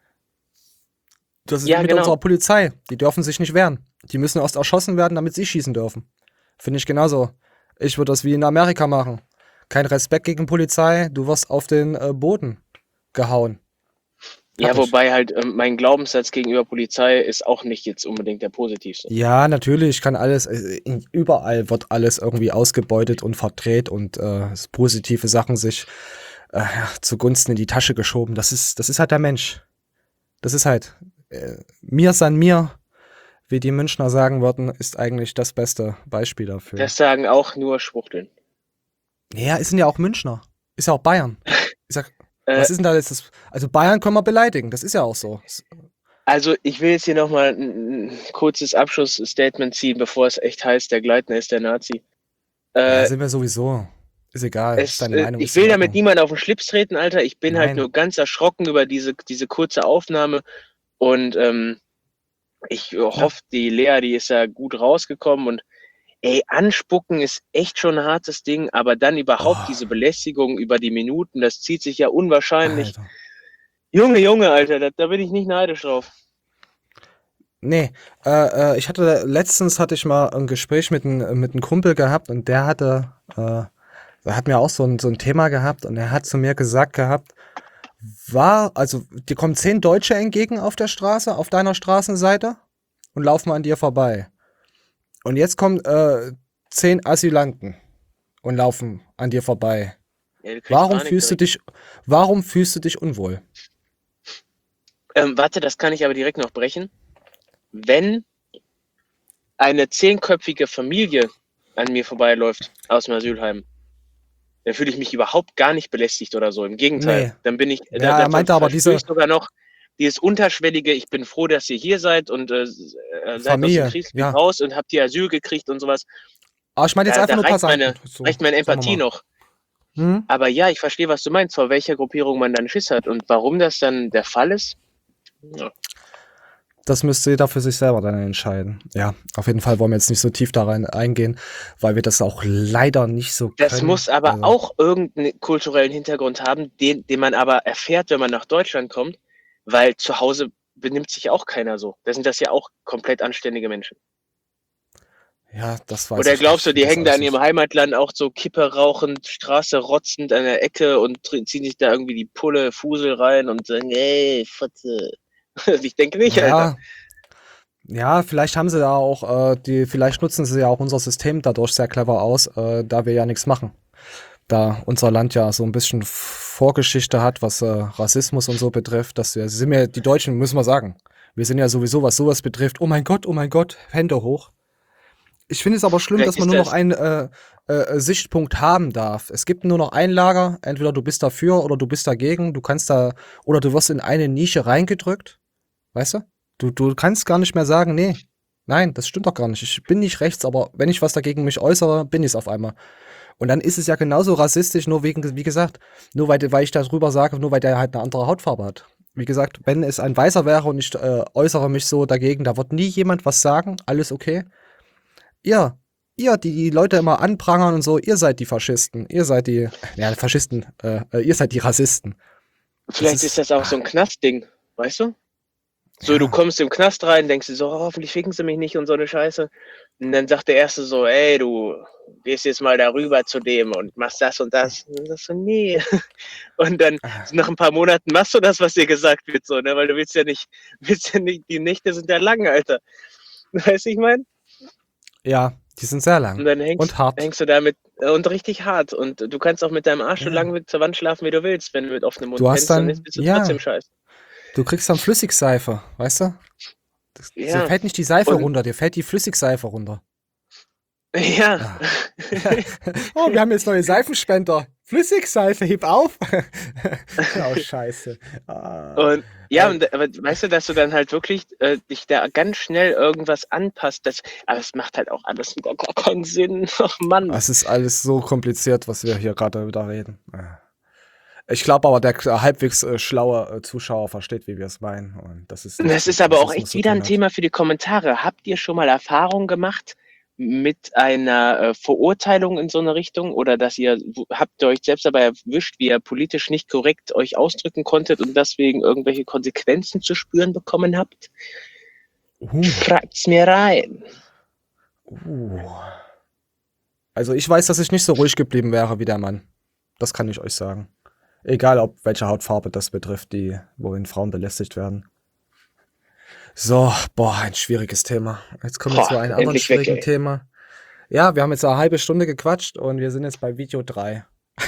Das ist wie Ja, mit genau. unserer Polizei. Die dürfen sich nicht wehren. Die müssen erst erschossen werden, damit sie schießen dürfen. Finde ich genauso. Ich würde das wie in Amerika machen. Kein Respekt gegen Polizei, du wirst auf den äh, Boden gehauen. Ja, Fertig. wobei halt ähm, mein Glaubenssatz gegenüber Polizei ist auch nicht jetzt unbedingt der positivste. Ja, natürlich kann alles, äh, in- überall wird alles irgendwie ausgebeutet und verdreht und äh, positive Sachen sich äh, ja, zugunsten in die Tasche geschoben. Das ist, das ist halt der Mensch. Das ist halt, äh, mir san mir, wie die Münchner sagen würden, ist eigentlich das beste Beispiel dafür. Das sagen auch nur Schwuchteln. Ja, ist ja auch Münchner. Ist ja auch Bayern. Ich sag, Äh, was ist denn da jetzt das? Also Bayern können wir beleidigen, das ist ja auch so. also ich will jetzt hier nochmal ein, ein kurzes Abschlussstatement ziehen, bevor es echt heißt, der Gleitner ist der Nazi. Ja, Äh, sind wir sowieso. Ist egal. Es, Ist deine äh, Meinung. ich Ist in will damit Ordnung. niemand auf den Schlips treten, Alter. Ich bin halt Nein. nur ganz erschrocken über diese, diese kurze Aufnahme. Und ähm, ich äh, hoffe, die Lea, die ist ja gut rausgekommen. Und ey, anspucken ist echt schon ein hartes Ding. Aber dann überhaupt Oh, diese Belästigung über die Minuten, das zieht sich ja unwahrscheinlich. Alter. Junge, Junge, Alter, da, da bin ich nicht neidisch drauf. Nee, äh, äh, ich hatte letztens hatte ich mal ein Gespräch mit einem mit einem Kumpel gehabt und der hatte, äh, der hat mir auch so ein, so ein Thema gehabt und er hat zu mir gesagt gehabt, war, also dir kommen zehn Deutsche entgegen auf der Straße, auf deiner Straßenseite und laufen an dir vorbei. Und jetzt kommen äh, zehn Asylanten und laufen an dir vorbei. Ja, du kriegst Warum Panik fühlst du direkt. dich, warum fühlst du dich unwohl? Ähm, warte, das kann ich aber direkt noch brechen. Wenn eine zehnköpfige Familie an mir vorbeiläuft aus dem Asylheim, dann fühle ich mich überhaupt gar nicht belästigt oder so. Im Gegenteil. Nee. Dann bin ich, Ja, da, er da meinte aber verspüre diese ich sogar noch dieses unterschwellige, ich bin froh, dass ihr hier seid und äh, seid aus dem Familie, Kriegsgebiet ja. raus und habt ihr Asyl gekriegt und sowas. Aber ich meine jetzt Da, einfach da nur reicht, meine, Passanten. So, reicht meine sagen wir Empathie mal. noch. Hm? Aber ja, ich verstehe, was du meinst, vor welcher Gruppierung man dann Schiss hat und warum das dann der Fall ist. Ja. Das müsste jeder für sich selber dann entscheiden. Ja, auf jeden Fall wollen wir jetzt nicht so tief da rein eingehen, weil wir das auch leider nicht so Das können. muss aber Also, auch irgendeinen kulturellen Hintergrund haben, den, den man aber erfährt, wenn man nach Deutschland kommt, weil zu Hause benimmt sich auch keiner so. Da sind das ja auch komplett anständige Menschen. ja, das weiß Oder ich glaubst du, nicht, wie die das hängen da in aussieht. ihrem Heimatland auch so Kippe rauchend, Straße rotzend an der Ecke und tr- ziehen sich da irgendwie die Pulle, Fusel rein und sagen, ey, Fotze. Ich denke nicht, Alter. Ja, ja, vielleicht haben sie da auch, äh, die, vielleicht nutzen sie ja auch unser System dadurch sehr clever aus, äh, da wir ja nichts machen. Da unser Land ja so ein bisschen Vorgeschichte hat, was äh, Rassismus und so betrifft, dass wir, sind wir, die Deutschen, müssen wir sagen, wir sind ja sowieso, was sowas betrifft, oh mein Gott, oh mein Gott, Hände hoch. Ich finde es aber schlimm, Vielleicht dass man ist nur das- noch einen äh, äh, Sichtpunkt haben darf. Es gibt nur noch ein Lager, entweder du bist dafür oder du bist dagegen, du kannst da, oder du wirst in eine Nische reingedrückt, weißt du? Du, du kannst gar nicht mehr sagen, nee, nein, das stimmt doch gar nicht. Ich bin nicht rechts, aber wenn ich was dagegen mich äußere, bin ich es auf einmal. Und dann ist es ja genauso rassistisch, nur wegen, wie gesagt, nur weil, weil ich darüber sage, nur weil der halt eine andere Hautfarbe hat. Wie gesagt, wenn es ein Weißer wäre und ich äh, äußere mich so dagegen, da wird nie jemand was sagen, alles okay. Ihr, ihr, die die Leute immer anprangern und so, ihr seid die Faschisten, ihr seid die, ja, Faschisten, äh, äh, ihr seid die Rassisten. Vielleicht ist- ist, das auch so ein Knastding, weißt du? So, Ja. du kommst im Knast rein, denkst dir so, oh, hoffentlich ficken sie mich nicht und so eine Scheiße. Und dann sagt der Erste so, ey, du gehst jetzt mal darüber zu dem und machst das und das. Und dann sagst du, nee. Und dann nach ein paar Monaten machst du das, was dir gesagt wird, so, ne? Weil du willst ja nicht, willst ja nicht, die Nächte sind ja lang, Alter. Weißt du, ich mein? Ja, die sind sehr Und lang dann hängst, und hart. hängst du damit äh, und richtig hart. Und du kannst auch mit deinem Arsch so Ja. lange mit zur Wand schlafen, wie du willst. Wenn du mit offenem Mund Du hast pennst, dann dann- ist- bist du ja. trotzdem scheiße. Du kriegst dann Flüssigseife, weißt du? Das, Ja. Dir fällt nicht die Seife Und- runter, dir fällt die Flüssigseife runter. Ja. Oh, wir haben jetzt neue Seifenspender. Flüssigseife, heb auf. Oh, scheiße. Ah. Und ja, Ähm. und, aber weißt du, dass du dann halt wirklich äh, dich da ganz schnell irgendwas anpasst, das, aber es macht halt auch alles wieder gar keinen Sinn. Ach Mann. Es ist alles so kompliziert, was wir hier gerade wieder reden. Ich glaube aber, der halbwegs äh, schlaue äh, Zuschauer versteht, wie wir es meinen. Und das ist, Das ist aber auch Rassismus echt zu wieder tun ein hat. Thema für die Kommentare. Habt ihr schon mal Erfahrung gemacht mit einer äh, Verurteilung in so eine Richtung oder dass ihr, habt ihr euch selbst dabei erwischt, wie ihr politisch nicht korrekt euch ausdrücken konntet und deswegen irgendwelche Konsequenzen zu spüren bekommen habt? Uh, Schreibt's mir rein. uh. Also ich weiß, dass ich nicht so ruhig geblieben wäre wie der Mann. Das kann ich euch sagen. Egal, ob welche Hautfarbe das betrifft, die, wohin Frauen belästigt werden. So, boah, ein schwieriges Thema. Jetzt kommen wir Boah, zu einem anderen endlich weg, schwierigen ey. Thema. Ja, wir haben jetzt eine halbe Stunde gequatscht und wir sind jetzt bei Video drei.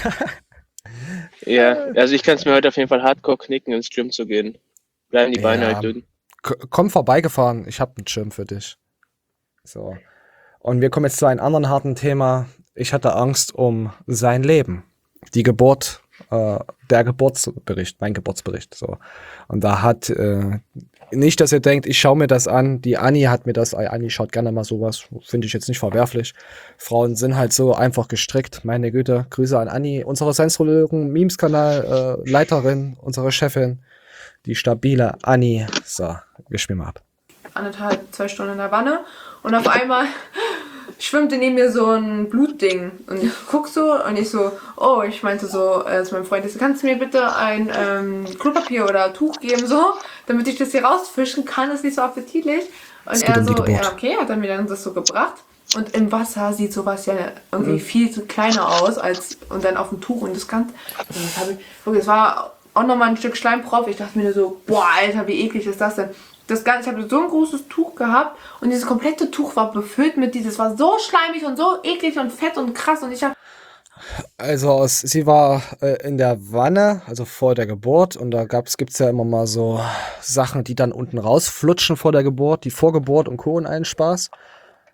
Ja, also ich kann es mir heute auf jeden Fall hardcore knicken, ins Gym zu gehen. Bleiben die Beine Ja. halt dünn. K komm vorbeigefahren, ich habe einen Schirm für dich. So. Und wir kommen jetzt zu einem anderen harten Thema. Ich hatte Angst um sein Leben. Die Geburt, äh, der Geburtsbericht, mein Geburtsbericht. So. Und da hat, äh, nicht, dass ihr denkt, ich schaue mir das an. Die Anni hat mir das, äh, Anni schaut gerne mal sowas, finde ich jetzt nicht verwerflich. Frauen sind halt so einfach gestrickt. Meine Güte, Grüße an Anni, unsere Science-Memes-Kanal, Memes-Kanal, äh, Leiterin, unsere Chefin, die stabile Anni. So, wir spielen mal ab. Anderthalb, zwei Stunden in der Wanne und auf einmal schwimmte neben mir so ein Blutding und ich guck so und ich so, oh, ich meinte so äh, zu meinem Freund, ich so, kannst du mir bitte ein ähm, Klopapier oder Tuch geben, so, damit ich das hier rausfischen kann, das ist nicht so appetitlich. Und Es geht er um die so, Geburt. ja okay, hat er mir dann das so gebracht und im Wasser sieht sowas ja irgendwie viel zu kleiner aus als und dann auf dem Tuch und das kann, das habe ich, wirklich, das war auch nochmal ein Stück Schleim drauf, ich dachte mir nur so, boah, Alter, wie eklig ist das denn? Das Ganze, ich habe so ein großes Tuch gehabt und dieses komplette Tuch war befüllt mit dieses, war so schleimig und so eklig und fett und krass und ich habe Also aus, sie war äh, in der Wanne, also vor der Geburt, und da gab's, gibt's ja immer mal so Sachen, die dann unten rausflutschen vor der Geburt, die Vorgeburt und Co. und allen Spaß.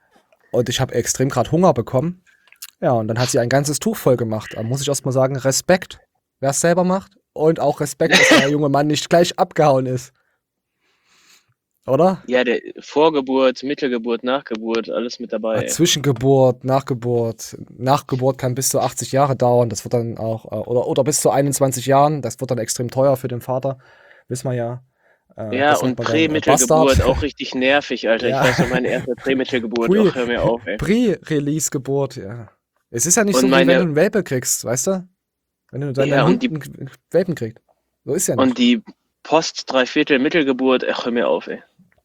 und ich habe extrem gerade Hunger bekommen. Ja, und dann hat sie ein ganzes Tuch voll gemacht. Da muss ich erst mal sagen, Respekt, wer es selber macht. Und auch Respekt, dass der junge Mann nicht gleich abgehauen ist. Oder? Ja, der Vorgeburt, Mittelgeburt, Nachgeburt, alles mit dabei. Ja, ey. Zwischengeburt, Nachgeburt. Nachgeburt kann bis zu achtzig Jahre dauern. Das wird dann auch, äh, oder, oder bis zu einundzwanzig Jahren. Das wird dann extrem teuer für den Vater. Wissen wir ja. Äh, Ja, das und nennt man dann, äh, Prä-Mittelgeburt Bastard. auch richtig nervig, Alter. Ja. Ich weiß noch, meine erste Prä-Mittelgeburt. Pre- Ach, hör mir auf, ey. Pre-Release-Geburt, ja. Es ist ja nicht Und so, wie wenn meine- du einen Welpe kriegst, weißt du? Wenn du deinen Ja, Hund und die- einen Welpen kriegst. So ist ja nicht. Und die Post-Dreiviertel-Mittelgeburt, ach, hör mir auf, ey.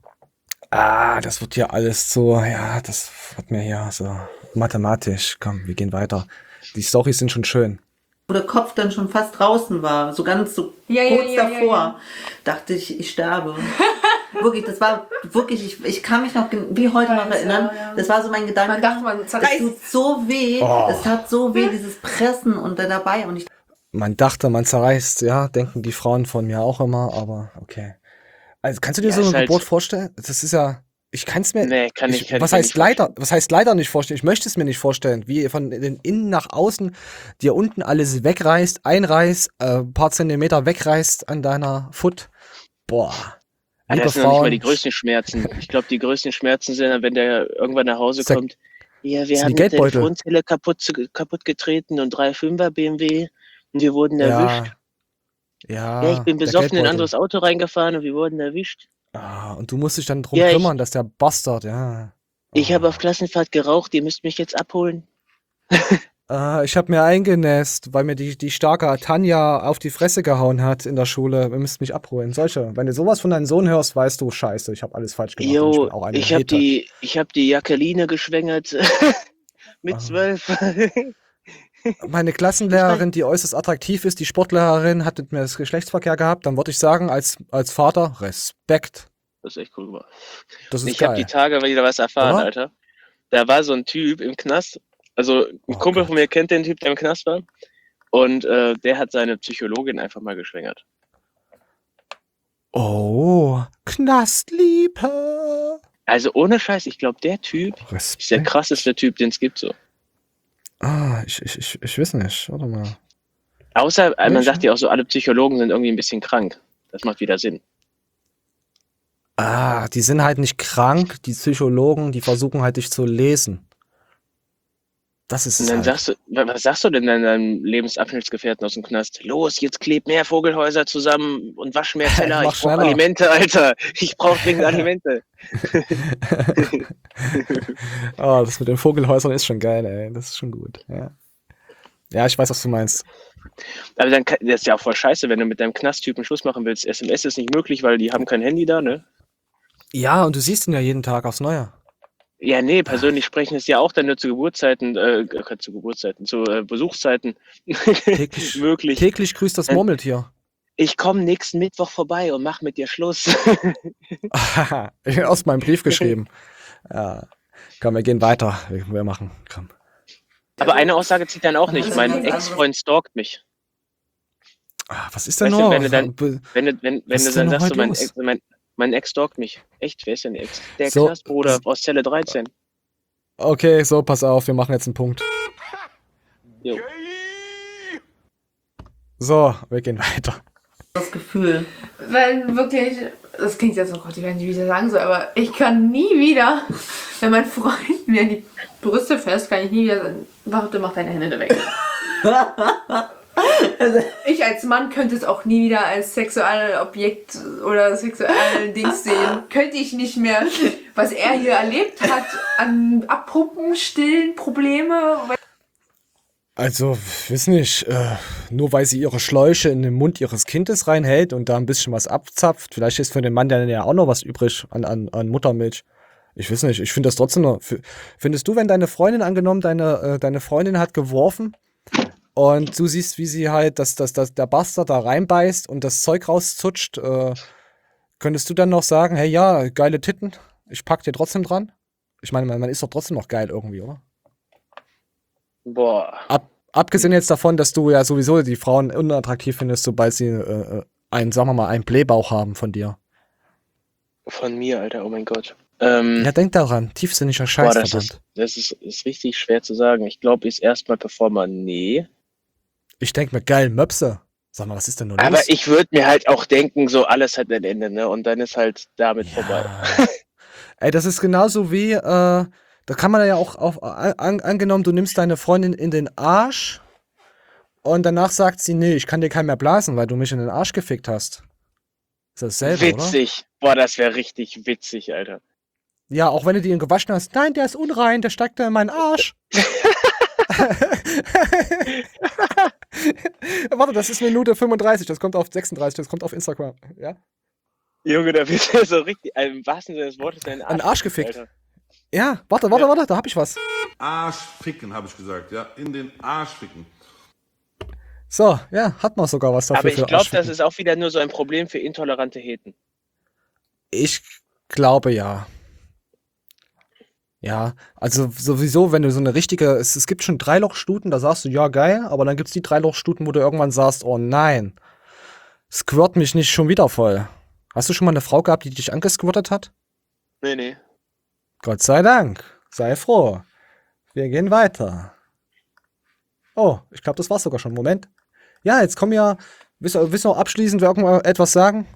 Ah, das wird hier alles so, ja, das wird mir hier so mathematisch. Komm, wir gehen weiter. Die Storys sind schon schön. Wo der Kopf dann schon fast draußen war, so ganz so Ja, ja, kurz ja, ja, davor, ja. dachte ich, ich sterbe. Wirklich, das war wirklich, ich, ich kann mich noch gen- wie heute noch Weiß, erinnern, ja, ja. das war so mein Gedanke. Man dachte, man es zerreißt. tut so weh, Oh. es tat so weh, dieses Pressen und dann dabei und ich Man dachte, man zerreißt, ja, denken die Frauen von mir auch immer, aber okay. Also kannst du dir Ja, so eine ist halt- Geburt vorstellen? Das ist ja, ich kann es mir, Nee, kann ich, ich, kann was ich mir heißt nicht leider, was heißt leider nicht vorstellen? Ich möchte es mir nicht vorstellen, wie von den Innen nach außen dir unten alles wegreißt, einreißt, äh, ein paar Zentimeter wegreißt an deiner Foot. Boah. Ja, Liebe das sind noch nicht mal Frauen, die größten Schmerzen. Ich glaube, die größten Schmerzen sind, wenn der irgendwann nach Hause Ist der- kommt. Ja, wir sind die haben deine Geldbeutel. Frontzelle kaputt, kaputt getreten und drei Fünfer B M W und wir wurden erwischt. ja, Ja, ich bin der besoffen in ein Geldbeutel. anderes Auto reingefahren und wir wurden erwischt. Ah, und du musst dich dann drum Ja, ich- kümmern, dass der Bastard, ja. Ich Ah. habe auf Klassenfahrt geraucht, ihr müsst mich jetzt abholen. Ah, ich habe mir eingenässt, weil mir die, die starke Tanja auf die Fresse gehauen hat in der Schule. Ihr müsst mich abholen. Solche. Wenn du sowas von deinem Sohn hörst, weißt du, scheiße, ich habe alles falsch gemacht. und ich Jo, bin auch eine ich habe Hete. die, ich hab die Jacqueline geschwängert mit Ah. zwölf. Meine Klassenlehrerin, die äußerst attraktiv ist, die Sportlehrerin, hat mit mir das Geschlechtsverkehr gehabt. Dann würde ich sagen, als, als Vater, Respekt. Das ist echt cool gemacht. Das ist Ich habe die geil. Tage wieder was erfahren, Oder? Alter. Da war so ein Typ im Knast. Also ein Oh Kumpel Gott. von mir kennt den Typ, der im Knast war. Und äh, der hat seine Psychologin einfach mal geschwängert. Oh, Knastliebe. Also ohne Scheiß, ich glaube, der Typ ist der Respekt. krasseste Typ, den es gibt so. Ah, ich, ich, ich, ich weiß nicht. Warte mal. Außer, äh, man Welcher? sagt ja auch so, alle Psychologen sind irgendwie ein bisschen krank. Das macht wieder Sinn. Ah, die sind halt nicht krank, die Psychologen, die versuchen halt dich zu lesen. Das ist Und es dann halt. sagst du, wa- was sagst du denn deinem Lebensabschnittsgefährten aus dem Knast? Los, jetzt kleb mehr Vogelhäuser zusammen und wasch mehr Teller. Mach Ich brauch schneller. Alimente, Alter. Ich brauch dringend Alimente. Ah, das mit den Vogelhäusern ist schon geil, ey. Das ist schon gut. Ja, ja, ich weiß, was du meinst. Aber dann kann, das ist ja auch voll scheiße, wenn du mit deinem Knasttypen Schluss machen willst. S M S ist nicht möglich, weil die haben kein Handy da, ne? Ja, und du siehst ihn ja jeden Tag aufs Neue. Ja, nee, persönlich sprechen ist ja auch dann nur zu Geburtszeiten, äh, äh, zu Geburtszeiten, zu äh, Besuchszeiten Täglich, möglich. täglich grüßt das Ähm, Murmeltier. Ich komme nächsten Mittwoch vorbei und mach mit dir Schluss. Ich habe aus meinem Brief geschrieben. Ja. Komm, wir gehen weiter. Wir, wir machen. Komm. Aber eine Aussage zieht dann auch nicht. Also Mein ganz Ex-Freund stalkt mich. Ah, was ist denn Weißt du, noch? wenn du dann- Be- Wenn du, wenn, wenn Was du ist denn dann noch sagst, so, heute mein, los? Ex, mein, mein Ex stalkt mich. Echt, wer ist denn der Ex? Der So, Knastbruder s- aus Zelle dreizehn. Okay, so, pass auf, wir machen jetzt einen Punkt. Jo. So, wir gehen weiter. das Gefühl. Wenn wirklich, das klingt jetzt so, Gott, ich werde nicht wieder sagen so, aber ich kann nie wieder, wenn mein Freund mir in die Brüste fässt, kann ich nie wieder sagen, warte, mach deine Hände da weg. Ich als Mann könnte es auch nie wieder als Sexualobjekt oder sexuellen Dings sehen. Könnte ich nicht mehr, was er hier erlebt hat an Abpumpen, Stillen, Probleme. Also, weiß nicht, äh, nur weil sie ihre Schläuche in den Mund ihres Kindes reinhält und da ein bisschen was abzapft, vielleicht ist für den Mann dann ja auch noch was übrig an, an, an Muttermilch. Ich weiß nicht, ich finde das trotzdem noch. f- Findest du, wenn deine Freundin angenommen, deine, äh, deine Freundin hat geworfen und du siehst, wie sie halt, dass, dass, dass der Bastard da reinbeißt und das Zeug rauszutscht, äh, könntest du dann noch sagen, hey ja, geile Titten, ich pack dir trotzdem dran? Ich meine, man, man ist doch trotzdem noch geil irgendwie, oder? Boah. Ab, abgesehen jetzt davon, dass du ja sowieso die Frauen unattraktiv findest, sobald sie äh, einen, sagen wir mal, einen Blähbauch haben von dir. Von mir, Alter, oh mein Gott. Ähm, Ja, denk daran, tiefsinniger Scheiß, boah, das verdammt. ist, das ist, ist richtig schwer zu sagen. Ich glaube, ist erstmal Performer, nee. Ich denk mir, geil, Möpse. Sag mal, was ist denn nur los? Aber ich würde mir halt auch denken, so alles hat ein Ende, ne? Und dann ist halt damit vorbei. Ja. Ey, das ist genauso wie, äh, da kann man ja auch, auf, an, angenommen, du nimmst deine Freundin in den Arsch und danach sagt sie, nee, ich kann dir keinen mehr blasen, weil du mich in den Arsch gefickt hast. Ist das dasselbe, oder? Witzig. Boah, das wäre richtig witzig, Alter. Ja, auch wenn du den gewaschen hast. Nein, der ist unrein, der steigt da in meinen Arsch. Warte, das ist Minute fünfunddreißig, das kommt auf sechsunddreißig, das kommt auf Instagram. Ja? Junge, da wird er so richtig, also im wahrsten Sinne des Wortes, in den An den Arsch gefickt. Alter. Ja, warte, warte, Ja. warte, da hab ich was. Arsch ficken, habe ich gesagt, ja. In den Arsch ficken. So, ja, hat man sogar was dafür. Aber ich für glaube, das Arschficken. ist auch wieder nur so ein Problem für intolerante Heten. Ich glaube ja. Ja, also sowieso, wenn du so eine richtige, es, es gibt schon Dreilochstuten, da sagst du, ja geil, aber dann gibt's die Dreilochstuten, wo du irgendwann sagst, oh nein, squirt mich nicht schon wieder voll. Hast du schon mal eine Frau gehabt, die dich angesquirtet hat? Nee, nee. Gott sei Dank, sei froh. Wir gehen weiter. Oh, ich glaube, das war's sogar schon. Moment. Ja, jetzt kommen ja, willst du, willst du noch abschließend irgendetwas sagen?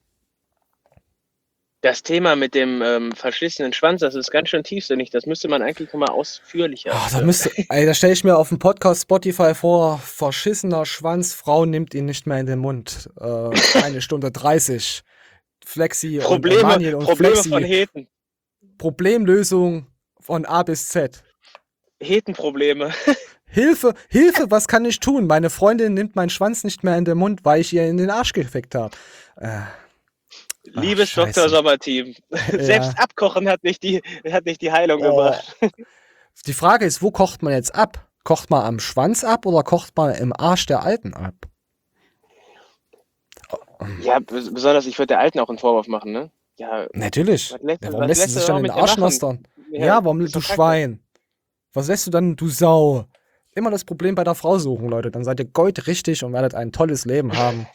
Das Thema mit dem ähm, verschlissenen Schwanz, das ist ganz schön tiefsinnig. Das müsste man eigentlich mal ausführlicher. Ach, da müsste, ey, da stelle ich mir auf dem Podcast Spotify vor, verschissener Schwanz, Frau nimmt ihn nicht mehr in den Mund. Äh, eine Stunde dreißig. Flexi und Probleme, Manuel und Probleme Flexi. von Heten. Problemlösung von A bis Z. Hetenprobleme. Hilfe, Hilfe, was kann ich tun? Meine Freundin nimmt meinen Schwanz nicht mehr in den Mund, weil ich ihr in den Arsch gefickt habe. Äh, Liebes Scheiße. Doktor Sommer-Team. Selbst abkochen hat nicht die, hat nicht die Heilung Oh. gebracht. Die Frage ist, wo kocht man jetzt ab? Kocht man am Schwanz ab oder kocht man im Arsch der Alten ab? Ja, bes- besonders, ich würde der Alten auch einen Vorwurf machen, ne? Ja, Natürlich. was lässt, Ja, was warum lässt sie lässt sich du dann auch in den mit ihr Arsch machen? nostern? Ja, warum, ist du doch kacke. Schwein? Was lässt du dann, du Sau? Immer das Problem bei der Frau suchen, Leute. Dann seid ihr goldrichtig und werdet ein tolles Leben haben.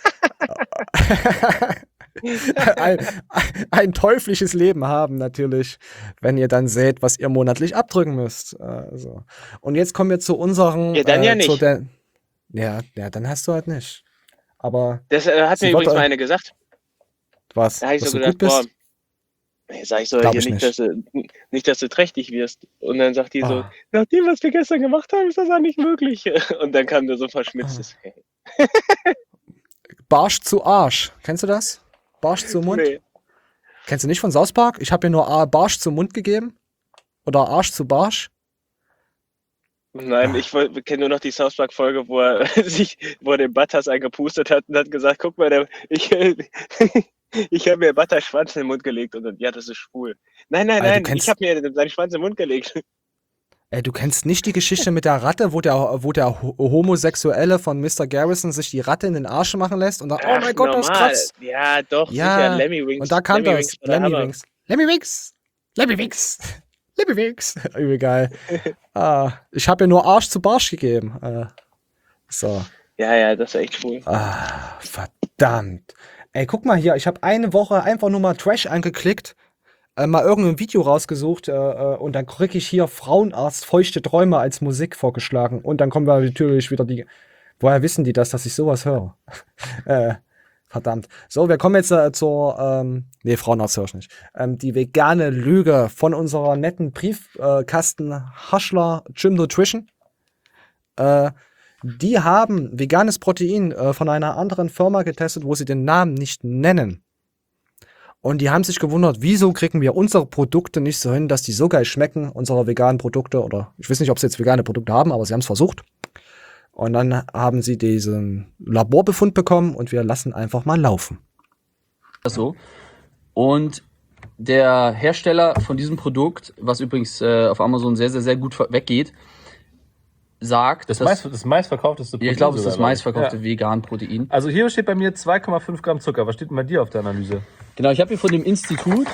ein, ein teuflisches Leben haben, natürlich, wenn ihr dann seht, was ihr monatlich abdrücken müsst. Also. Und jetzt kommen wir zu unseren. Ja, dann ja äh, zu nicht. der, ja, ja, dann hast du halt nicht. Aber Das äh, hat Sie mir wird, übrigens äh, mal eine gesagt. was? Da habe ich dass so du gedacht, gut boah, bist? nee, sag ich so, Glaub hier ich nicht, nicht. dass du, nicht, dass du trächtig wirst. Und dann sagt die so, Ah. nach dem, was wir gestern gemacht haben, ist das auch nicht möglich. Und dann kam da so ein verschmitztes. Ah. Barsch zu Arsch. Kennst du das? Barsch zu Mund? Nee. Kennst du nicht von South Park? Ich habe dir nur A- Barsch zum Mund gegeben. Oder Arsch zu Barsch. Nein, Ah. ich kenne nur noch die South Park Folge, wo er sich, wo er den Butters eingepustet hat und hat gesagt, guck mal, der, ich, ich habe mir Butters Schwanz in den Mund gelegt und dann, ja, das ist schwul. Nein, nein, Alter, du nein, kennst- ich habe mir seinen Schwanz in den Mund gelegt. Ey, du kennst nicht die Geschichte mit der Ratte, wo der, wo der Ho- Homosexuelle von Mister Garrison sich die Ratte in den Arsch machen lässt und dann, oh Ach, mein Gott, das normal. kratzt. Ja, doch, Ja, sicher, Lemmy Wings. Und da kam Lemmy das. Wings war der Lemmy Hammer. Wings. Lemmy Wings. Lemmy Wings. Lemmy Wings. Übel geil. ah, ich habe ihr nur Arsch zu Barsch gegeben. Äh, so. Ja, ja, das ist echt cool. Ah, verdammt. Ey, guck mal hier, ich habe eine Woche einfach nur mal Trash angeklickt, äh, mal irgendein Video rausgesucht äh, äh, und dann krieg ich hier Frauenarzt feuchte Träume als Musik vorgeschlagen. Und dann kommen wir natürlich wieder die. Woher wissen die das, dass ich sowas höre? äh, verdammt. So, wir kommen jetzt äh, zur. Ähm, nee, Frauenarzt höre ich nicht. Ähm, die vegane Lüge von unserer netten Briefkasten Haschler Gym Nutrition. Äh, Die haben veganes Protein äh, von einer anderen Firma getestet, wo sie den Namen nicht nennen. Und die haben sich gewundert, wieso kriegen wir unsere Produkte nicht so hin, dass die so geil schmecken, unsere veganen Produkte. Oder ich weiß nicht, ob sie jetzt vegane Produkte haben, aber sie haben es versucht. Und dann haben sie diesen Laborbefund bekommen und wir lassen einfach mal laufen. So. Und der Hersteller von diesem Produkt, was übrigens äh, auf Amazon sehr, sehr, sehr gut weggeht, sagt, Das, dass, meist, das meistverkaufteste ja, ich glaube, es ist das sogar, meistverkaufte ja. Vegan-Protein. Also hier steht bei mir zwei Komma fünf Gramm Zucker. Was steht denn bei dir auf der Analyse? Genau, ich habe hier von dem Institut,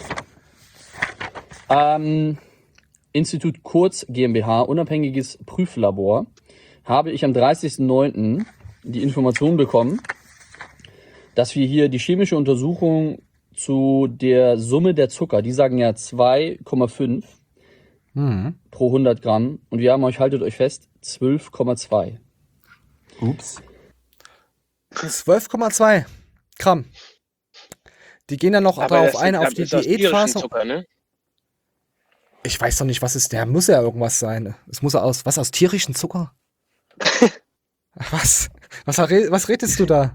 ähm, Institut Kurz GmbH, unabhängiges Prüflabor, habe ich am dreißigsten neunten die Information bekommen, dass wir hier die chemische Untersuchung zu der Summe der Zucker. Die sagen ja zwei Komma fünf Mhm. pro hundert Gramm. Und wir haben euch, haltet euch fest, zwölf Komma zwei. Ups. zwölf Komma zwei Gramm. Die gehen dann noch Aber darauf das ein, ist- auf die ist aus tierischem Diätphase. Zucker, ne? Ich weiß doch nicht, was ist der? Muss ja irgendwas sein. Es muss ja aus, was, aus tierischem Zucker? Was? Was, re- was redest du da?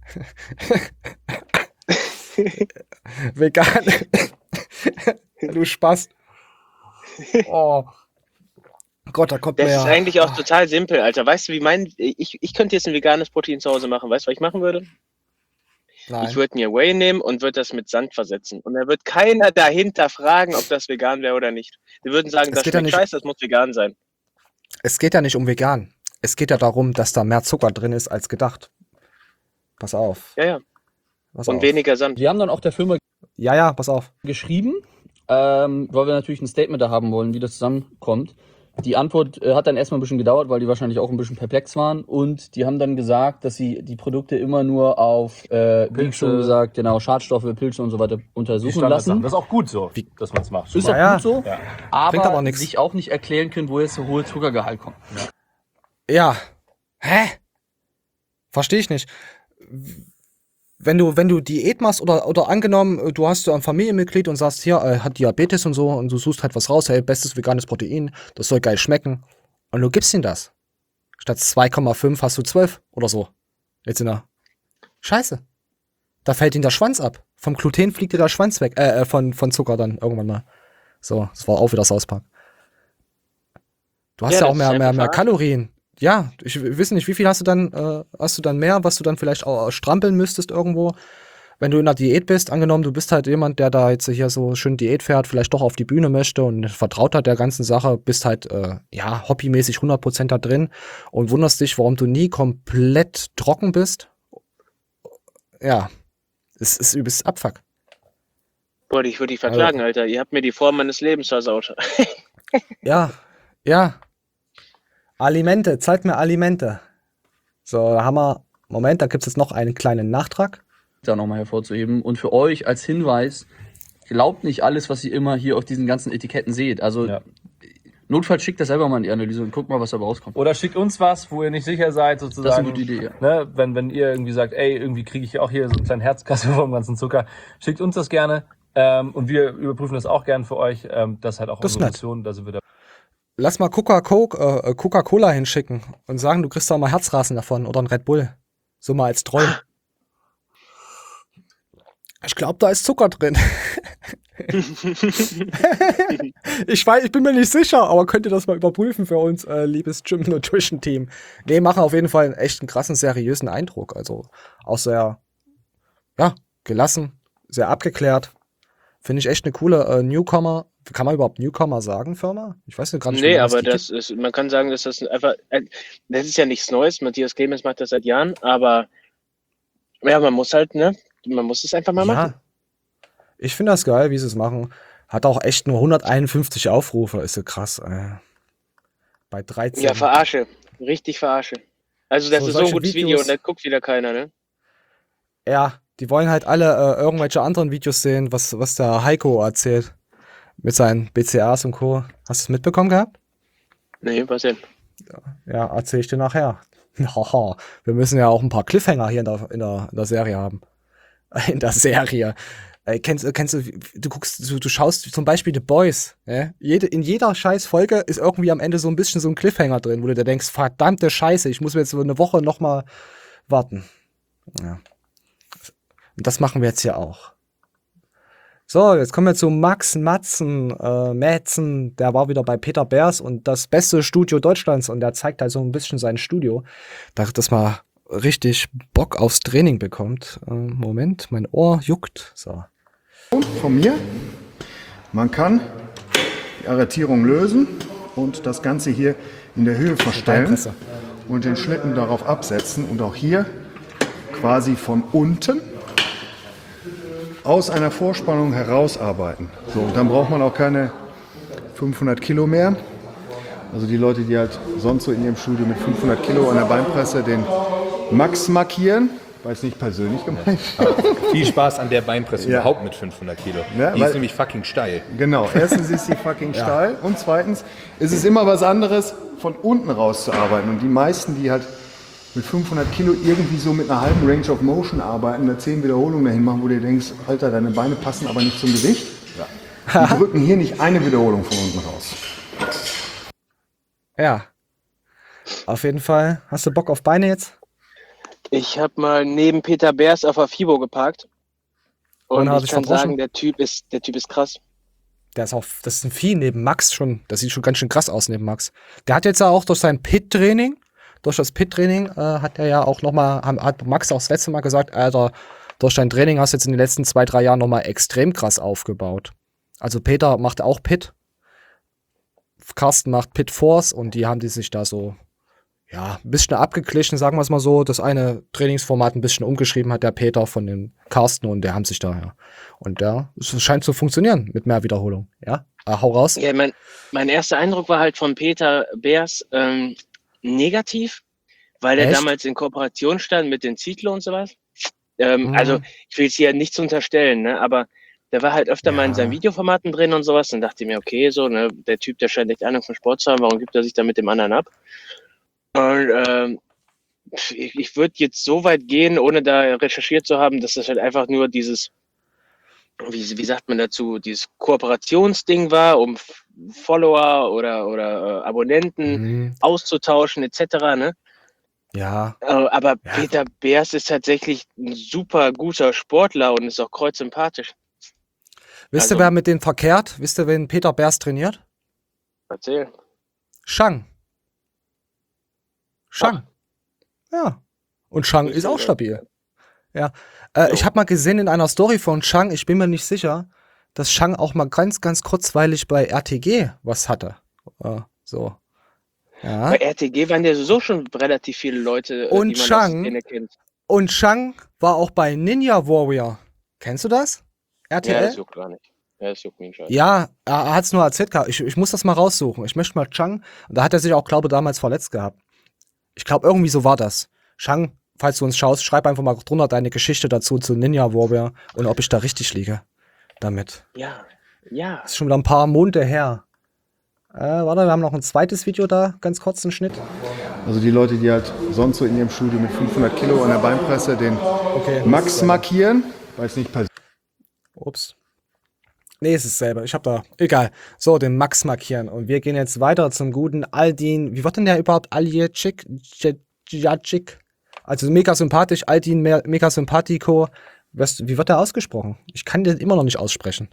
Vegan. Du Spaß. Oh. Gott, da kommt Das mir ist ja. eigentlich auch total simpel, Alter. Weißt du, wie mein. Ich, ich könnte jetzt ein veganes Protein zu Hause machen. Weißt du, was ich machen würde? Nein. Ich würde mir Whey nehmen und würde das mit Sand versetzen. Und da wird keiner dahinter fragen, ob das vegan wäre oder nicht. Die würden sagen, Es das geht ja schmeckt nicht- scheiße, das muss vegan sein. Es geht ja nicht um vegan. Es geht ja darum, dass da mehr Zucker drin ist als gedacht. Pass auf. Ja, ja. Pass Und auf. weniger Sand. Wir haben dann auch der Firma Ja, ja, pass auf. geschrieben, ähm, weil wir natürlich ein Statement da haben wollen, wie das zusammenkommt. Die Antwort äh, hat dann erstmal ein bisschen gedauert, weil die wahrscheinlich auch ein bisschen perplex waren. Und die haben dann gesagt, dass sie die Produkte immer nur auf, äh, wie Pilze. schon gesagt, genau, Schadstoffe, Pilze und so weiter Die untersuchen Standardsachen. lassen. Das ist auch gut so, dass man es macht. Ist Ja, auch ja. gut so, Ja. aber, Bringt aber nix. sich auch nicht erklären können, wo jetzt so hohe Zuckergehalt kommt. Ja. Hä? Verstehe ich nicht. Wenn du, wenn du Diät machst oder, oder angenommen, du hast so ein Familienmitglied und sagst, hier, äh, hat Diabetes und so und du suchst halt was raus, hey, bestes veganes Protein, das soll geil schmecken. Und du gibst ihm das. Statt zwei Komma fünf hast du zwölf oder so. Jetzt in der Scheiße. Da fällt ihm der Schwanz ab. Vom Gluten fliegt dir der Schwanz weg. Äh, äh, von, von Zucker dann irgendwann mal. So, das war auch wieder South Park. Du hast Ja, ja, auch das mehr, ist mehr, einfach mehr verarschen. Kalorien. Ja, ich weiß nicht, wie viel hast du dann, äh, hast du dann mehr, was du dann vielleicht auch strampeln müsstest irgendwo, wenn du in der Diät bist. Angenommen, du bist halt jemand, der da jetzt hier so schön Diät fährt, vielleicht doch auf die Bühne möchte und vertraut hat der ganzen Sache, bist halt, äh, ja, hobbymäßig hundert Prozent da drin und wunderst dich, warum du nie komplett trocken bist. Ja, es ist übelst Abfuck. Boah, ich würde die verklagen, Alter. Ihr habt mir die Form meines Lebens versaut. Ja, ja. Alimente, zahlt mir Alimente. So, da haben wir, Moment, da gibt es jetzt noch einen kleinen Nachtrag. Da nochmal hervorzuheben. Und für euch als Hinweis, glaubt nicht alles, was ihr immer hier auf diesen ganzen Etiketten seht. Also Ja. notfalls schickt das selber mal in die Analyse und guckt mal, was dabei rauskommt. Oder schickt uns was, wo ihr nicht sicher seid, sozusagen. Das ist eine gute Idee, ja. Ne, wenn, wenn ihr irgendwie sagt, ey, irgendwie kriege ich auch hier so einen kleinen Herzkasse vom ganzen Zucker, schickt uns das gerne. Ähm, und wir überprüfen das auch gerne für euch. Ähm, das ist halt auch Das ist unsere nett. Mission. Da sind wir da. Lass mal Coca-Cola äh, Coca-Cola hinschicken und sagen, du kriegst da mal Herzrasen davon oder ein Red Bull. So mal als Troll. Ich glaube, da ist Zucker drin. ich weiß, ich bin mir nicht sicher, aber könnt ihr das mal überprüfen für uns, äh, liebes Gym Nutrition Team? Nee, machen auf jeden Fall einen echt einen krassen, seriösen Eindruck. Also auch sehr, ja, gelassen, sehr abgeklärt. Finde ich echt eine coole äh, Newcomer. Kann man überhaupt Newcomer sagen, Firma? Ich weiß nicht gerade nicht, wie Nee, lange es aber die das ist, man kann sagen, dass das einfach, äh, das ist ja nichts Neues. Matthias Clemens macht das seit Jahren, aber ja, man muss halt, ne, man muss es einfach mal Ja. machen. Ich finde das geil, wie sie es machen. Hat auch echt nur hunderteinundfünfzig Aufrufe. Ist so krass, ey. Bei dreizehn. Ja, verarsche. Richtig verarsche. Also, das So, ist so ein solche gutes Video Videos- und da guckt wieder keiner, ne? Ja, die wollen halt alle äh, irgendwelche anderen Videos sehen, was, was der Heiko erzählt. Mit seinen B C As und Co. Hast du es mitbekommen gehabt? Nee, was denn? Ja, erzähle ich dir nachher. Haha, wir müssen ja auch ein paar Cliffhanger hier in der, in der, in der Serie haben. In der Serie. Ey, kennst, kennst du, du guckst, du, du schaust zum Beispiel The Boys. Ja? Jede, in jeder scheiß Folge ist irgendwie am Ende so ein bisschen so ein Cliffhanger drin, wo du dir denkst, verdammte Scheiße, ich muss mir jetzt so eine Woche nochmal warten. Ja. Und das machen wir jetzt hier auch. So, jetzt kommen wir zu Max Matzen, äh, Mätzen, der war wieder bei Peter Beers und das beste Studio Deutschlands und der zeigt halt so ein bisschen sein Studio, dass man richtig Bock aufs Training bekommt. Äh, Moment, mein Ohr juckt. So. Von mir. Man kann die Arretierung lösen und das Ganze hier in der Höhe verstellen Beinpresse. und den Schlitten darauf absetzen und auch hier quasi von unten aus einer Vorspannung herausarbeiten. So, und dann braucht man auch keine fünfhundert Kilo mehr. Also die Leute, die halt sonst so in ihrem Studio mit fünfhundert Kilo an der Beinpresse den Max markieren, war jetzt nicht persönlich gemeint. Viel Spaß an der Beinpresse Ja. überhaupt mit fünfhundert Kilo. Ja, Die weil- ist nämlich fucking steil. Genau, erstens ist sie fucking steil und zweitens ist es immer was anderes, von unten raus zu arbeiten. Und die meisten, die halt mit fünfhundert Kilo irgendwie so mit einer halben Range of Motion arbeiten, da zehn Wiederholungen dahin machen, wo du denkst, Alter, deine Beine passen aber nicht zum Gewicht. Die drücken hier nicht eine Wiederholung von unten raus. Ja. Auf jeden Fall. Hast du Bock auf Beine jetzt? Ich habe mal neben Peter Beers auf der FIBO geparkt. Und Und hat ich sich kann verdroschen? sagen, der Typ ist, der Typ ist krass. Der ist auch, das ist ein Vieh neben Max schon. Das sieht schon ganz schön krass aus neben Max. Der hat jetzt ja auch durch sein Pit-Training, durch das Pit-Training, äh, hat er ja auch nochmal, hat Max auch das letzte Mal gesagt, Alter, durch dein Training hast du jetzt in den letzten zwei, drei Jahren nochmal extrem krass aufgebaut. Also Peter macht auch Pit. Carsten macht Pit Force und die haben die sich da so, ja, ein bisschen abgeglichen, sagen wir es mal so. Das eine Trainingsformat ein bisschen umgeschrieben hat der Peter von dem Carsten und der haben sich da, ja. Und ja, es scheint zu funktionieren mit mehr Wiederholung. Ja, äh, hau raus. Ja, mein, mein erster Eindruck war halt von Peter Beers ähm, negativ, weil er Echt? damals in Kooperation stand mit den Zietlow und sowas. Ähm, Mhm. Also ich will es hier nichts unterstellen, ne, aber der war halt öfter mal in seinen Videoformaten drin und sowas. Dann dachte ich mir, okay, so, ne, der Typ, der scheint echt Ahnung von Sport zu haben, warum gibt er sich da mit dem anderen ab? Und ähm, ich, ich würde jetzt so weit gehen, ohne da recherchiert zu haben, dass das halt einfach nur dieses, wie, wie sagt man dazu, dieses Kooperationsding war, um F- Follower oder, oder äh, Abonnenten Mhm. auszutauschen et cetera. Ne? Ja. Äh, aber Peter Beers ist tatsächlich ein super guter Sportler und ist auch kreuzsympathisch. Wisst Also- ihr, wer mit denen verkehrt? Wisst ihr, wen Peter Beers trainiert? Erzähl. Shang. Shang. Ja. Und Shang ist auch ja. stabil. Ja. Äh, ich habe mal gesehen in einer Story von Shang, ich bin mir nicht sicher, dass Shang auch mal ganz, ganz kurzweilig bei R T G was hatte. Äh, so. Ja. Bei R T G waren ja so schon relativ viele Leute, äh, Und die man aus Shang- der Szene kennt. Und Shang war auch bei Ninja Warrior. Kennst du das? R T Ja, L? das juckt gar nicht. Ja, das juckt mich nicht. Ja, er, er hat es nur erzählt gehabt. Ich, ich muss das mal raussuchen. Ich möchte mal Chang. Und da hat er sich auch, glaube ich, damals verletzt gehabt. Ich glaube, irgendwie so war das. Chang, falls du uns schaust, schreib einfach mal drunter deine Geschichte dazu zu Ninja Warrior und ob ich da richtig liege damit. Ja, ja. Das ist schon wieder ein paar Monate her. Äh, warte, wir haben noch ein zweites Video da, ganz kurz einen Schnitt. Also die Leute, die halt sonst so in ihrem Studio mit fünfhundert Kilo an der Beinpresse den Max markieren, weiß nicht persönlich. Ups. Nee, es ist selber. Ich hab da. Egal. So, den Max markieren. Und wir gehen jetzt weiter zum guten Aldin. Wie wird denn der überhaupt? Aljecic? Jacic? Also mega sympathisch. Aldin, me mega sympathico. Was, wie wird der ausgesprochen? Ich kann den immer noch nicht aussprechen.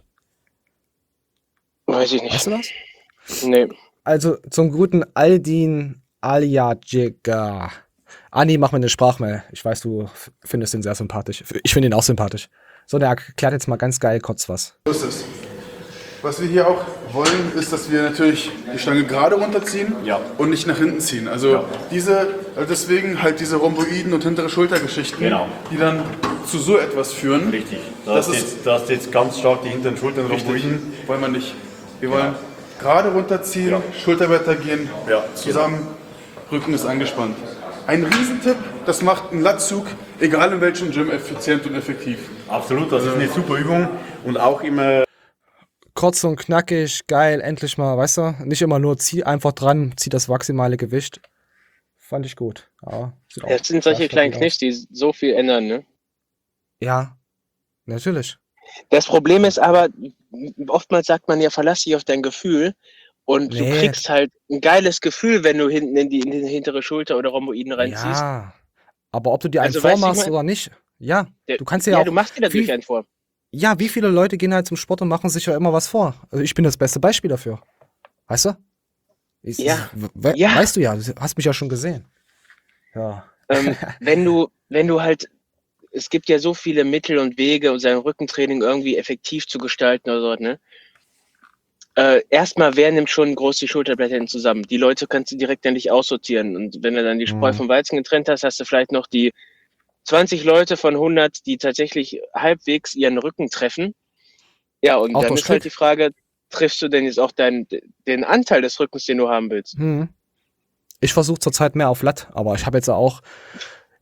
Weiß ich nicht. Weißt du das? Nee. Also zum guten Aldin Aljacica. Anni, mach mir eine Sprachmail. Ich weiß, du f- findest ihn sehr sympathisch. Ich finde ihn auch sympathisch. So, der erklärt jetzt mal ganz geil kurz was. So ist es. Was wir hier auch wollen, ist, dass wir natürlich die Stange gerade runterziehen und nicht nach hinten ziehen. Also diese, also deswegen halt diese Rhomboiden und hintere Schultergeschichten, Genau. die dann zu so etwas führen. Richtig. Da Das hast, ist jetzt, da hast jetzt ganz stark die hinteren Schultern richtig. Rhomboiden. Wollen wir nicht. Wir wollen gerade runterziehen, Schulterblätter gehen, zusammen, Rücken ist angespannt. Ein Riesentipp, das macht einen Latzug, egal in welchem Gym, effizient und effektiv. Absolut, das ist eine super Übung und auch immer. Kurz und knackig, geil, endlich mal, weißt du? Nicht immer nur zieh einfach dran, zieh das maximale Gewicht. Fand ich gut. Ja, sieht auch Das sind solche sehr kleinen stabil Kniffs, die so viel ändern, ne? aus. Ja, natürlich. Das Problem ist aber, oftmals sagt man ja, verlass dich auf dein Gefühl und du Nee. kriegst halt ein geiles Gefühl, wenn du hinten in die, in die hintere Schulter oder Rhomboiden reinziehst. Ja, aber ob du dir einen Also, weißt du, vormachst ich mein- oder nicht, ja, Der- du kannst dir ja, ja auch... du machst dir natürlich wie, einen vor. Ja, wie viele Leute gehen halt zum Sport und machen sich ja immer was vor? Also ich bin das beste Beispiel dafür. Weißt du? Ich, Ja. we Ja. Weißt du ja, du hast mich ja schon gesehen. Ja. ähm, wenn du, wenn du halt, es gibt ja so viele Mittel und Wege, um sein Rückentraining irgendwie effektiv zu gestalten oder so, ne? Äh, erstmal, wer nimmt schon groß die Schulterblätter hinten zusammen? Die Leute kannst du direkt dann nicht aussortieren. Und wenn du dann die Spreu Mhm. vom Weizen getrennt hast, hast du vielleicht noch die zwanzig Leute von hundert, die tatsächlich halbwegs ihren Rücken treffen. Ja, und Auch dann durch ist halt Tritt. die Frage, triffst du denn jetzt auch deinen, den Anteil des Rückens, den du haben willst? Hm. Ich versuche zurzeit mehr auf Latt, aber ich habe jetzt auch,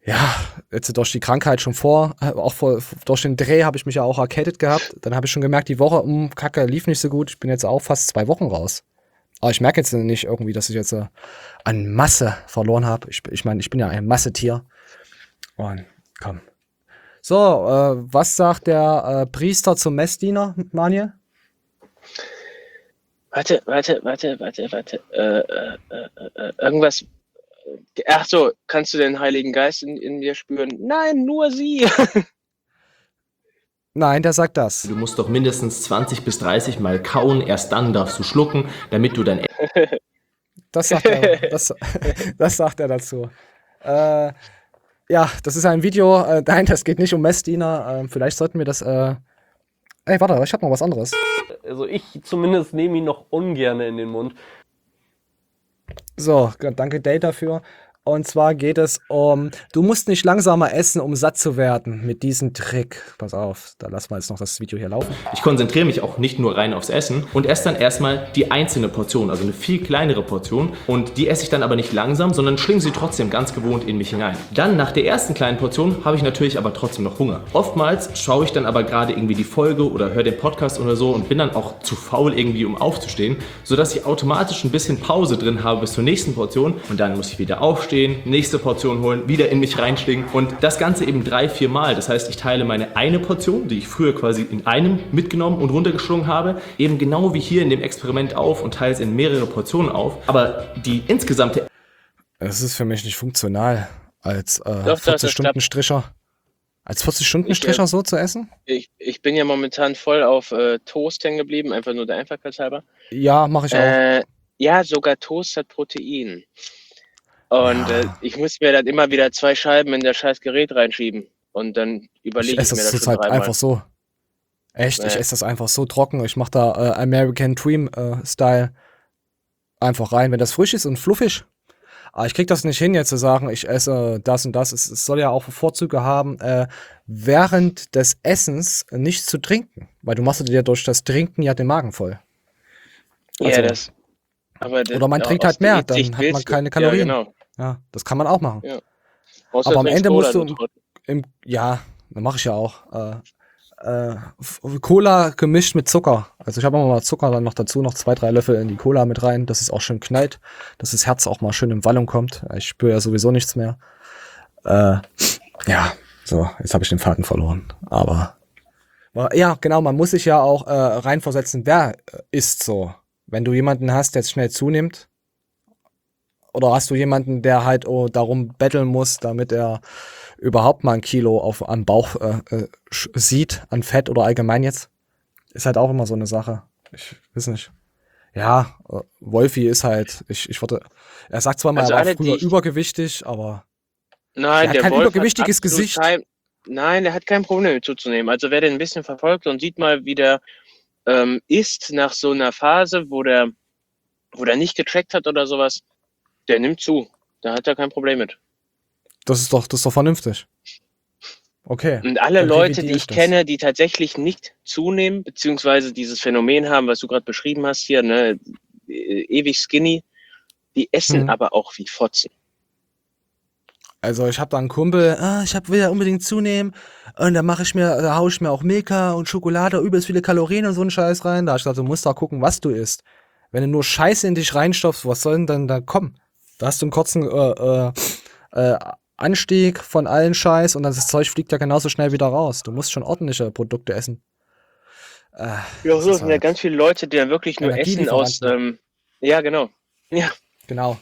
ja, jetzt durch die Krankheit schon vor, äh, auch vor, durch den Dreh habe ich mich ja auch erkältet gehabt. Dann habe ich schon gemerkt, die Woche, um Kacke, lief nicht so gut. Ich bin jetzt auch fast zwei Wochen raus. Aber ich merke jetzt nicht irgendwie, dass ich jetzt äh, an Masse verloren habe. Ich, ich meine, ich bin ja ein Massetier. Und komm. So, äh, was sagt der äh, Priester zum Messdiener, Manuel? Warte, warte, warte, warte, warte. Äh, äh, äh, äh, irgendwas. Ach so, kannst du den Heiligen Geist in, in dir spüren? Nein, nur sie. Nein, der sagt das. Du musst doch mindestens zwanzig bis dreißig Mal kauen, erst dann darfst du schlucken, damit du dann... Das sagt er, das, das sagt er dazu. Äh, ja, das ist ein Video, äh, nein, das geht nicht um Messdiener. Äh, vielleicht sollten wir das... Äh, ey, warte, ich hab noch was anderes. Also ich zumindest nehme ihn noch ungern in den Mund. So, danke Dave dafür. Und zwar geht es um, du musst nicht langsamer essen, um satt zu werden mit diesem Trick. Pass auf, da lassen wir jetzt noch das Video hier laufen. Ich konzentriere mich auch nicht nur rein aufs Essen und esse dann erstmal die einzelne Portion, also eine viel kleinere Portion. Und die esse ich dann aber nicht langsam, sondern schlinge sie trotzdem ganz gewohnt in mich hinein. Dann nach der ersten kleinen Portion habe ich natürlich aber trotzdem noch Hunger. Oftmals schaue ich dann aber gerade irgendwie die Folge oder höre den Podcast oder so und bin dann auch zu faul irgendwie, um aufzustehen, sodass ich automatisch ein bisschen Pause drin habe bis zur nächsten Portion und dann muss ich wieder aufstehen, nächste Portion holen, wieder in mich reinschlingen und das Ganze eben drei, vier Mal. Das heißt, ich teile meine eine Portion, die ich früher quasi in einem mitgenommen und runtergeschlungen habe, eben genau wie hier in dem Experiment auf und teile es in mehrere Portionen auf. Aber die insgesamte... Es ist für mich nicht funktional, als äh, Doch, vierzig-Stunden-Stricher als vierzig-Stunden-Stricher so zu essen. Ich, ich bin ja momentan voll auf äh, Toast hängen geblieben, einfach nur der Einfachheit halber. Ja, mache ich auch. Äh, ja, sogar Toast hat Protein. Und ja. äh, ich muss mir dann immer wieder zwei Scheiben in das scheiß Gerät reinschieben. Und dann überlege ich, ich esse mir das das zurzeit schon dreimal. einfach so. Echt, Nee. ich esse das einfach so trocken. Ich mache da äh, American Dream äh, Style einfach rein, wenn das frisch ist und fluffig. Aber ich krieg das nicht hin, jetzt zu sagen, ich esse das und das. Es, es soll ja auch Vorzüge haben, äh, während des Essens nichts zu trinken. Weil du machst dir durch das Trinken ja den Magen voll. Ja, Also- das. Aber das, Oder man aus trinkt halt mehr, dann Diätsicht hat man willst du- keine Kalorien. Ja, genau. Ja, das kann man auch machen. Ja. Außer Aber am trinkst Ende Cola, musst du du im, Trottel. im ja, das mache ich ja auch. Äh, äh, F- Cola gemischt mit Zucker. Also ich habe auch mal Zucker dann noch dazu, noch zwei, drei Löffel in die Cola mit rein, dass es auch schön knallt, dass das Herz auch mal schön in Wallung kommt. Ich spüre ja sowieso nichts mehr. Äh, ja, so, jetzt habe ich den Faden verloren. Aber aber ja, genau, man muss sich ja auch äh, reinversetzen, wer äh, isst so. Wenn du jemanden hast, der jetzt schnell zunimmt, oder hast du jemanden, der halt oh, darum betteln muss, damit er überhaupt mal ein Kilo auf, am Bauch äh, äh, sch- sieht, an Fett oder allgemein jetzt? Ist halt auch immer so eine Sache. Ich weiß nicht. Ja, äh, Wolfi ist halt, ich, ich würde, er sagt zwar mal, Also er war alle, früher die- übergewichtig, aber Nein, er hat der kein Wolf übergewichtiges hat absolut Gesicht. Kein, nein, der hat kein Problem mit zuzunehmen. Also wer den ein bisschen verfolgt und sieht mal, wie der ähm, isst nach so einer Phase, wo der, wo der nicht getrackt hat oder sowas, der nimmt zu. Da hat er kein Problem mit. Das ist doch, das ist doch vernünftig. Okay. Und alle dann Leute, revidiere die ich das. kenne, die tatsächlich nicht zunehmen, beziehungsweise dieses Phänomen haben, was du gerade beschrieben hast hier, ne, e- ewig skinny, die essen Mhm. aber auch wie Fotzen. Also ich habe da einen Kumpel, ah, ich hab, will ja unbedingt zunehmen und dann mache ich mir, da hau ich mir auch Milka und Schokolade, übelst viele Kalorien und so einen Scheiß rein. Da hab ich gesagt, du musst da gucken, was du isst. Wenn du nur Scheiße in dich reinstopfst, was soll denn dann da kommen? Da hast du einen kurzen äh, äh, äh, Anstieg von allen Scheiß und dann das Zeug fliegt ja genauso schnell wieder raus. Du musst schon ordentliche Produkte essen. Äh, Ja, das so ist sind ja halt ganz viele Leute, die dann wirklich nur essen aus, ähm, ja, genau. Ja. Genau.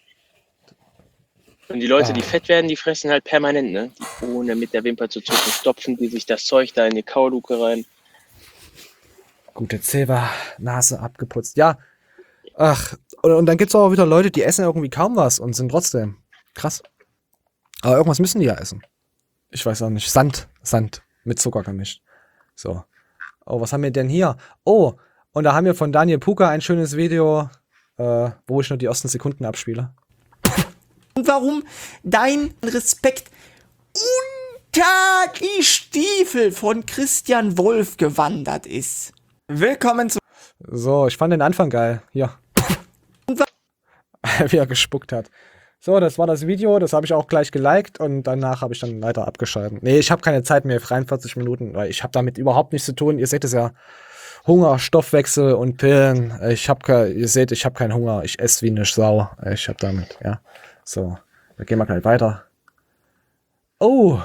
Und die Leute, Ah. die fett werden, die fressen halt permanent, ne? Die ohne mit der Wimper zu zucken, stopfen die sich das Zeug da in die Kauluke rein. Gute Silber, Nase abgeputzt. Ja. Ach, und, und dann gibt's auch wieder Leute, die essen irgendwie kaum was und sind trotzdem krass. Aber irgendwas müssen die ja essen. Ich weiß auch nicht. Sand, Sand mit Zucker gemischt. So. Oh, was haben wir denn hier? Oh, und da haben wir von Daniel Puka ein schönes Video, äh, wo ich nur die ersten Sekunden abspiele. Und warum dein Respekt unter die Stiefel von Christian Wolf gewandert ist. Willkommen zu... So, ich fand den Anfang geil. Hier. Wie er gespuckt hat. So, das war das Video, das habe ich auch gleich geliked und danach habe ich dann leider abgeschaltet. Nee, ich habe keine Zeit mehr, dreiundvierzig Minuten, weil ich habe damit überhaupt nichts zu tun. Ihr seht es ja, Hunger, Stoffwechsel und Pillen. Ich habe, ihr seht, ich habe keinen Hunger, ich esse wie eine Sau. Ich habe damit, ja. So, dann gehen wir gleich weiter. Oh.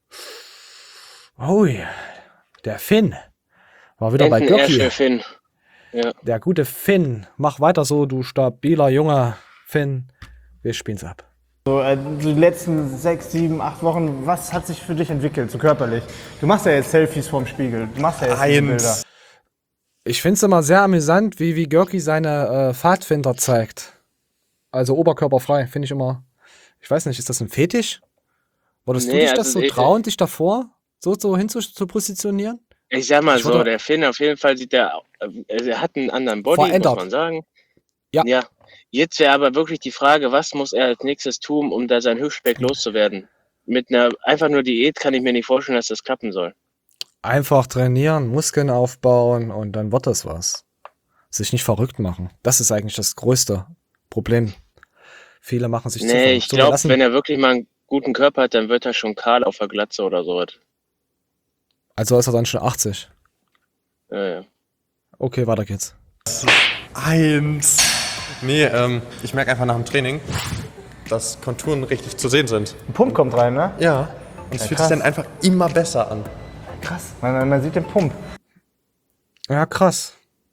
Oh ja, der Finn war wieder bei Göcki. Der Finn. Ja. Der gute Finn. Mach weiter so, du stabiler, junger Finn. Wir spielen's ab. So, äh, die letzten sechs, sieben, acht Wochen, was hat sich für dich entwickelt, so körperlich? Du machst ja jetzt Selfies vorm Spiegel, du machst ja jetzt diese Bilder. Ich find's immer sehr amüsant, wie, wie Görki seine äh, Pfadfinder zeigt. Also oberkörperfrei, finde ich immer. Ich weiß nicht, ist das ein Fetisch? Würdest Nee, du dich also das so ich- trauen, dich davor so, so hin zu, zu positionieren? Ich sag mal Ich so, würde- der Finn auf jeden Fall sieht der, äh, er hat einen anderen Body, Verändert. muss man sagen. Ja. Ja. Jetzt wäre aber wirklich die Frage, was muss er als nächstes tun, um da sein Hüftspeck loszuwerden? Mit einer einfach nur Diät kann ich mir nicht vorstellen, dass das klappen soll. Einfach trainieren, Muskeln aufbauen und dann wird das was. Sich nicht verrückt machen. Das ist eigentlich das größte Problem. Viele machen sich zu Nee, verrückt. ich So, wir glaube, lassen- wenn er wirklich mal einen guten Körper hat, dann wird er schon kahl auf der Glatze oder sowas. Also ist er dann schon achtzig. Ja, ja. Okay, weiter geht's. Eins. Nee, ähm, ich merke einfach nach dem Training, dass Konturen richtig zu sehen sind. Ein Pump kommt rein, ne? Ja. Und es Ja, fühlt krass. sich dann einfach immer besser an. Krass, man, man sieht den Pump. Ja, krass.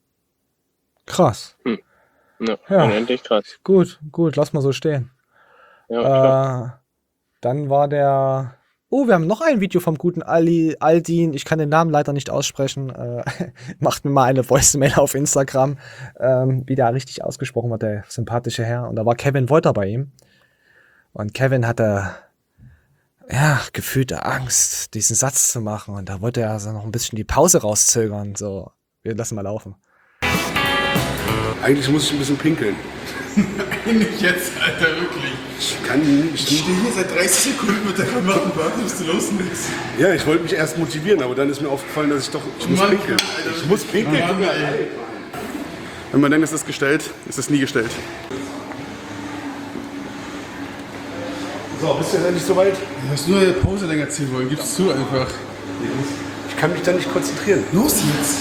Krass. Hm. Ja, Ja. unendlich krass. Gut, gut, lass mal so stehen. Ja, klar. äh, dann war der. Oh, wir haben noch ein Video vom guten Ali, Aldin. Ich kann den Namen leider nicht aussprechen. Äh, macht mir mal eine Voice-Mail auf Instagram, ähm, wie der richtig ausgesprochen wird, der sympathische Herr. Und da war Kevin Wolter bei ihm. Und Kevin hatte, ja, gefühlte Angst, diesen Satz zu machen. Und da wollte er so noch ein bisschen die Pause rauszögern. So, wir lassen mal laufen. Eigentlich muss ich ein bisschen pinkeln. Nicht jetzt, Alter, wirklich. Ich kann nicht. Ich stehe hier seit dreißig Sekunden mit der Kamera und warte, bis du loslegst. Ja, ich wollte mich erst motivieren, aber dann ist mir aufgefallen, dass ich doch. Ich muss Mann, pinkeln. Alter, Ich muss pinkeln. Mann, ey. Wenn man denkt, es ist gestellt, ist es nie gestellt. So, bist du jetzt endlich soweit? Du hast nur eine Pause länger ziehen wollen, gib's zu einfach. Ich kann mich da nicht konzentrieren. Los jetzt!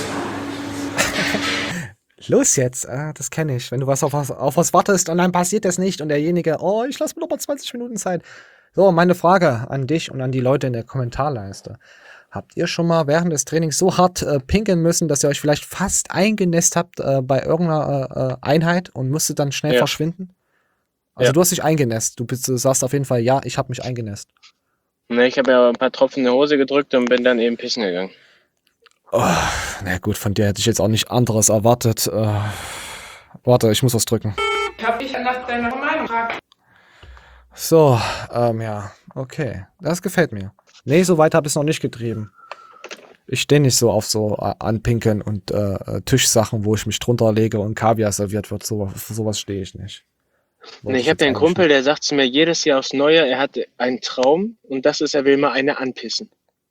Los jetzt, ah, das kenne ich. Wenn du was auf, was auf was wartest und dann passiert das nicht und derjenige, oh, ich lasse mir noch mal zwanzig Minuten Zeit. So, meine Frage an dich und an die Leute in der Kommentarleiste. Habt ihr schon mal während des Trainings so hart äh, pinkeln müssen, dass ihr euch vielleicht fast eingenässt habt äh, bei irgendeiner äh, Einheit und musstet dann schnell Ja. verschwinden? Also Ja. du hast dich eingenässt. Du, bist, du sagst auf jeden Fall, ja, ich habe mich eingenässt. Ne, ich habe ja ein paar Tropfen in die Hose gedrückt und bin dann eben pissen gegangen. Oh, na gut, von dir hätte ich jetzt auch nicht anderes erwartet. Äh, warte, ich muss was drücken. Ich habe dich nach deiner Meinung gefragt. So, ähm, ja, okay. Das gefällt mir. Nee, so weit habe ich es noch nicht getrieben. Ich stehe nicht so auf so äh, Anpinkeln und äh, Tischsachen, wo ich mich drunter lege und Kaviar serviert wird. So, für sowas stehe ich nicht. Ne, ich habe ja einen Kumpel, der sagt zu mir jedes Jahr aufs Neue, er hat einen Traum und das ist, er will mal eine anpissen.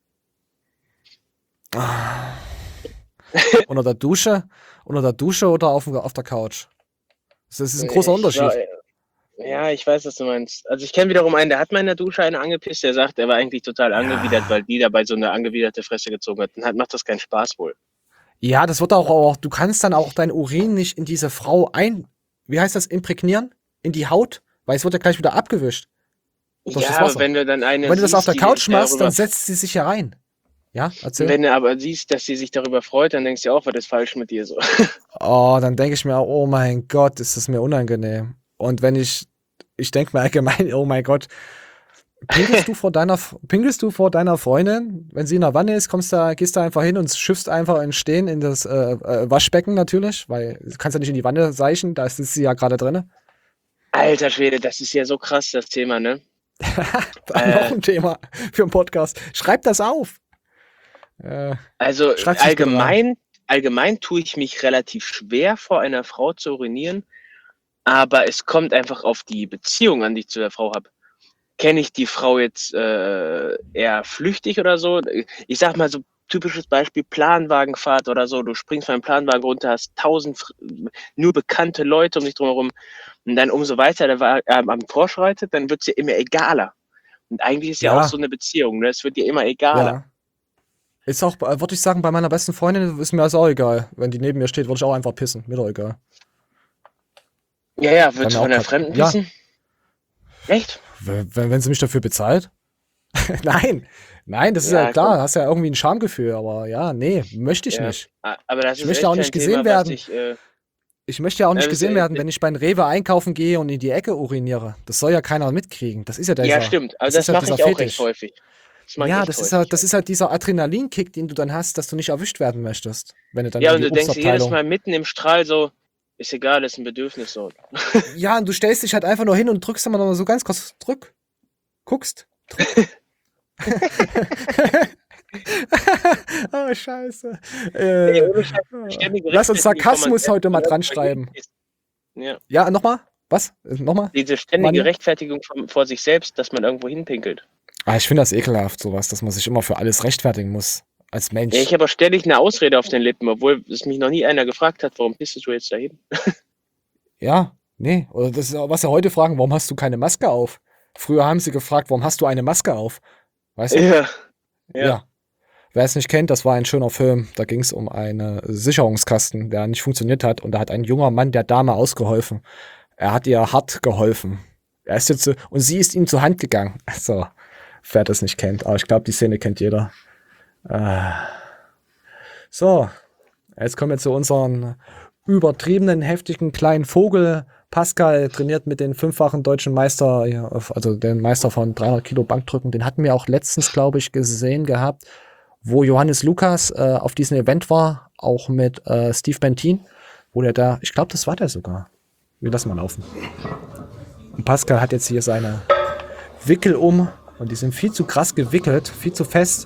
Unter der Dusche? Unter der Dusche oder auf, dem- auf der Couch? Das ist ein großer Ich Unterschied. war- Ja, ich weiß, was du meinst. Also ich kenne wiederum einen, der hat mal in der Dusche eine angepisst, der sagt, er war eigentlich total angewidert, weil die dabei so eine angewiderte Fresse gezogen hat. Dann hat, macht das keinen Spaß wohl. Ja, das wird auch, auch, du kannst dann auch dein Urin nicht in diese Frau ein, wie heißt das, imprägnieren? In die Haut? Weil es wird ja gleich wieder abgewischt. Durch das Ja, aber Wasser. wenn du dann eine Und wenn du das siehst, auf der die Couch machst, darüber- dann setzt sie sich ja rein. Ja, erzähl. Wenn du aber siehst, dass sie sich darüber freut, dann denkst du auch, was ist falsch mit dir so. Oh, dann denke ich mir, oh mein Gott, ist das mir unangenehm. Und wenn ich, ich denke mir allgemein, oh mein Gott, pinkelst du vor deiner, pinkelst du vor deiner Freundin, wenn sie in der Wanne ist, kommst da, gehst da einfach hin und schiffst einfach in Stehen in das äh, äh, Waschbecken natürlich, weil du kannst ja nicht in die Wanne seichen, da ist sie ja gerade drin. Alter Schwede, das ist ja so krass, das Thema, ne? Äh, noch ein Thema für einen Podcast. Schreib das auf. Äh, Also schreib's nicht genau allgemein, allgemein tue ich mich relativ schwer, vor einer Frau zu urinieren, aber es kommt einfach auf die Beziehung an, die ich zu der Frau habe. Kenne ich die Frau jetzt äh, eher flüchtig oder so? Ich sag mal so typisches Beispiel Planwagenfahrt oder so. Du springst von einem Planwagen runter, hast tausend nur bekannte Leute um dich drumherum. Und dann umso weiter der Wagen äh, am vorschreitet, dann wird es dir immer egaler. Und eigentlich ist ja, Ja. auch so eine Beziehung, ne? Es wird dir immer egaler. Ja. Ist auch, äh, würde ich sagen, bei meiner besten Freundin ist mir das auch egal. Wenn die neben mir steht, würde ich auch einfach pissen. Mir doch egal. Ja, ja, Bei würdest mir du von auch der kein- Fremden Ja. wissen? Echt? Wenn, wenn wenn sie mich dafür bezahlt? Nein, nein, das ist ja, Ja, klar, komm. hast ja irgendwie ein Schamgefühl, aber ja, nee, möchte ich Ja. nicht. A- Aber das Ich ist möchte echt auch kein nicht gesehen Thema, was werden. Ich, äh, Ich möchte ja auch nicht Ja, das, gesehen äh, werden, wenn ich beim Rewe einkaufen gehe und in die Ecke uriniere. Das soll ja keiner mitkriegen. Das ist ja dieser, ja, stimmt. Aber das das, ist ja mache dieser ich auch Fetisch. recht häufig. Das mache ich Ja, echt das ist, häufig. halt, das ist halt dieser Adrenalinkick, den du dann hast, dass du nicht erwischt werden möchtest. Wenn du dann Ja, in und die du denkst dir jedes Obstabteilung. Mal mitten im Strahl so, ist egal, das ist ein Bedürfnis so. Ja, und du stellst dich halt einfach nur hin und drückst immer noch so ganz kurz drück. Guckst. Drück. Oh, scheiße. Äh, Ey, ohne Scheiß, ständige lass uns Rechtfertigung Sarkasmus von heute mal Menschen, dran schreiben. Ja. Ja, nochmal? Was? Äh, Nochmal? Diese ständige Manuel? Rechtfertigung von, vor sich selbst, dass man irgendwo hinpinkelt. Ah, ich finde das ekelhaft, sowas, dass man sich immer für alles rechtfertigen muss. Als Mensch. Ja, ich habe auch ständig eine Ausrede auf den Lippen, obwohl es mich noch nie einer gefragt hat, warum pissest du jetzt dahin? Ja, nee. Oder das ist auch, was sie heute fragen, warum hast du keine Maske auf? Früher haben sie gefragt, warum hast du eine Maske auf? Weißt du? Ja. Ja. Ja. Wer es nicht kennt, das war ein schöner Film. Da ging es um einen Sicherungskasten, der nicht funktioniert hat. Und da hat ein junger Mann der Dame ausgeholfen. Er hat ihr hart geholfen. Er ist jetzt so, und sie ist ihm zur Hand gegangen. So, wer das nicht kennt. Aber ich glaube, die Szene kennt jeder. Äh. So, jetzt kommen wir zu unseren übertriebenen, heftigen kleinen Vogel. Pascal trainiert mit den fünffachen deutschen Meister, ja, also den Meister von dreihundert Kilo Bankdrücken. Den hatten wir auch letztens, glaube ich, gesehen gehabt, wo Johannes Lukas äh, auf diesem Event war, auch mit äh, Steve Bentin, wo der da, ich glaube, das war der sogar. Wir lassen mal laufen. Und Pascal hat jetzt hier seine Wickel um und die sind viel zu krass gewickelt, viel zu fest.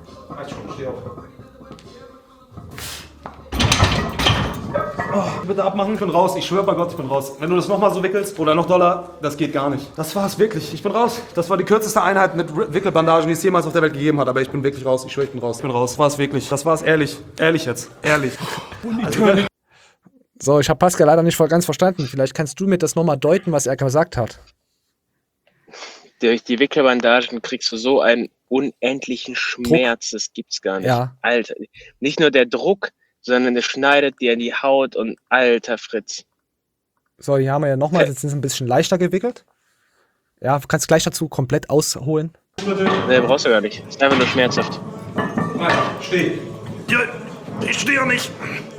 Oh, bitte abmachen, ich bin raus. Ich schwöre bei Gott, ich bin raus. Wenn du das nochmal so wickelst oder noch doller, das geht gar nicht. Das war's wirklich. Ich bin raus. Das war die kürzeste Einheit mit Wickelbandagen, die es jemals auf der Welt gegeben hat. Aber ich bin wirklich raus. Ich schwöre, ich bin raus. Ich bin raus. Das war's wirklich. Das war's ehrlich. Ehrlich jetzt. Ehrlich. Also, So, ich habe Pascal leider nicht voll ganz verstanden. Vielleicht kannst du mir das nochmal deuten, was er gesagt hat. Durch die Wickelbandagen kriegst du so einen unendlichen Schmerz, das gibt's gar nicht. Ja. Alter, nicht nur der Druck, sondern es schneidet dir in die Haut und alter Fritz. So, hier haben wir ja nochmal, jetzt sind sie ein bisschen leichter gewickelt. Ja, du kannst gleich dazu komplett ausholen. Nee, brauchst du gar nicht. Ist einfach nur schmerzhaft. steh. Ja, ich stehe ja nicht.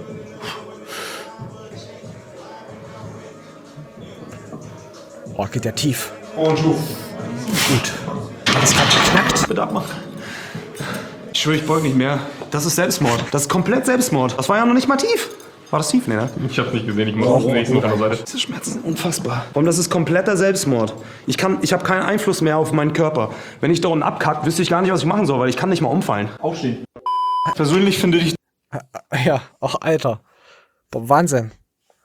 Oh, geht der tief. Und du. Gut. Das hat geknackt. Bitte abmachen. Ich schwöre, ich beug nicht mehr. Das ist Selbstmord. Das ist komplett Selbstmord. Das war ja noch nicht mal tief. War das tief, ne? Ich hab's nicht gesehen, ich muss auf den nächsten auf der Seite. Diese Schmerzen sind unfassbar. Und das ist kompletter Selbstmord. Ich kann, ich habe keinen Einfluss mehr auf meinen Körper. Wenn ich da unten abkacke, wüsste ich gar nicht, was ich machen soll, weil ich kann nicht mal umfallen. Aufstehen. Persönlich finde ich... Ja, ach, Alter. Boah, Wahnsinn.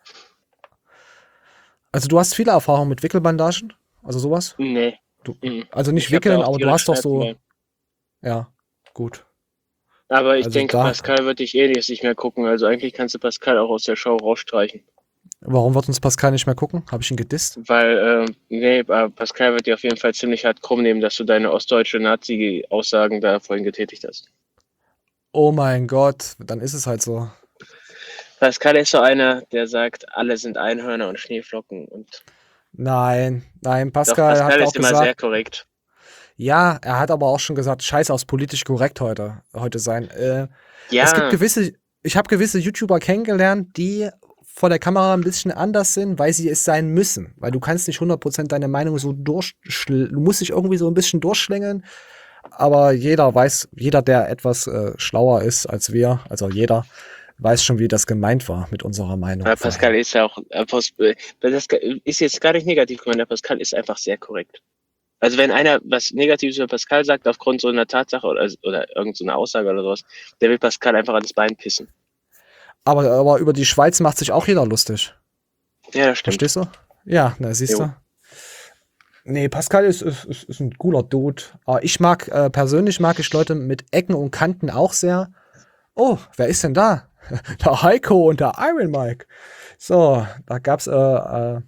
Also du hast viele Erfahrungen mit Wickelbandagen? Also sowas? Nee. Du, Mhm. also nicht Ich hab da wickeln, auch aber du direkt hast doch so... Schmerzen Ja, gut. Aber ich Also denke, da- Pascal wird dich eh nicht mehr gucken. Also eigentlich kannst du Pascal auch aus der Show rausstreichen. Warum wird uns Pascal nicht mehr gucken? Habe ich ihn gedisst? Weil, äh, nee, aber Pascal wird dir auf jeden Fall ziemlich hart krumm nehmen, dass du deine ostdeutsche Nazi-Aussagen da vorhin getätigt hast. Oh mein Gott, dann ist es halt so. Pascal ist so einer, der sagt, alle sind Einhörner und Schneeflocken. Und Nein, nein, doch, Pascal, Pascal hat ist auch immer sehr gesagt... korrekt. Ja, er hat aber auch schon gesagt, scheiß aufs politisch korrekt heute, heute sein. Äh, Ja. Es gibt gewisse, ich habe gewisse YouTuber kennengelernt, die vor der Kamera ein bisschen anders sind, weil sie es sein müssen. Weil du kannst nicht hundert Prozent deine Meinung so durchschl... Du musst dich irgendwie so ein bisschen durchschlängeln. Aber jeder weiß, jeder, der etwas äh, schlauer ist als wir, also jeder, weiß schon, wie das gemeint war mit unserer Meinung. Ja, Pascal ist ja auch, äh, Pos- äh, das ist jetzt gar nicht negativ gemeint, der Pascal ist einfach sehr korrekt. Also wenn einer was Negatives über Pascal sagt, aufgrund so einer Tatsache oder, oder irgend so einer Aussage oder sowas, der will Pascal einfach ans Bein pissen. Aber, aber über die Schweiz macht sich auch jeder lustig. Ja, das stimmt. Verstehst du? Ja, na, siehst Jo. du. Nee, Pascal ist, ist, ist, ist ein cooler Dude. Aber ich mag, äh, persönlich mag ich Leute mit Ecken und Kanten auch sehr. Oh, wer ist denn da? Der Heiko und der Iron Mike. So, da gab's, äh, äh,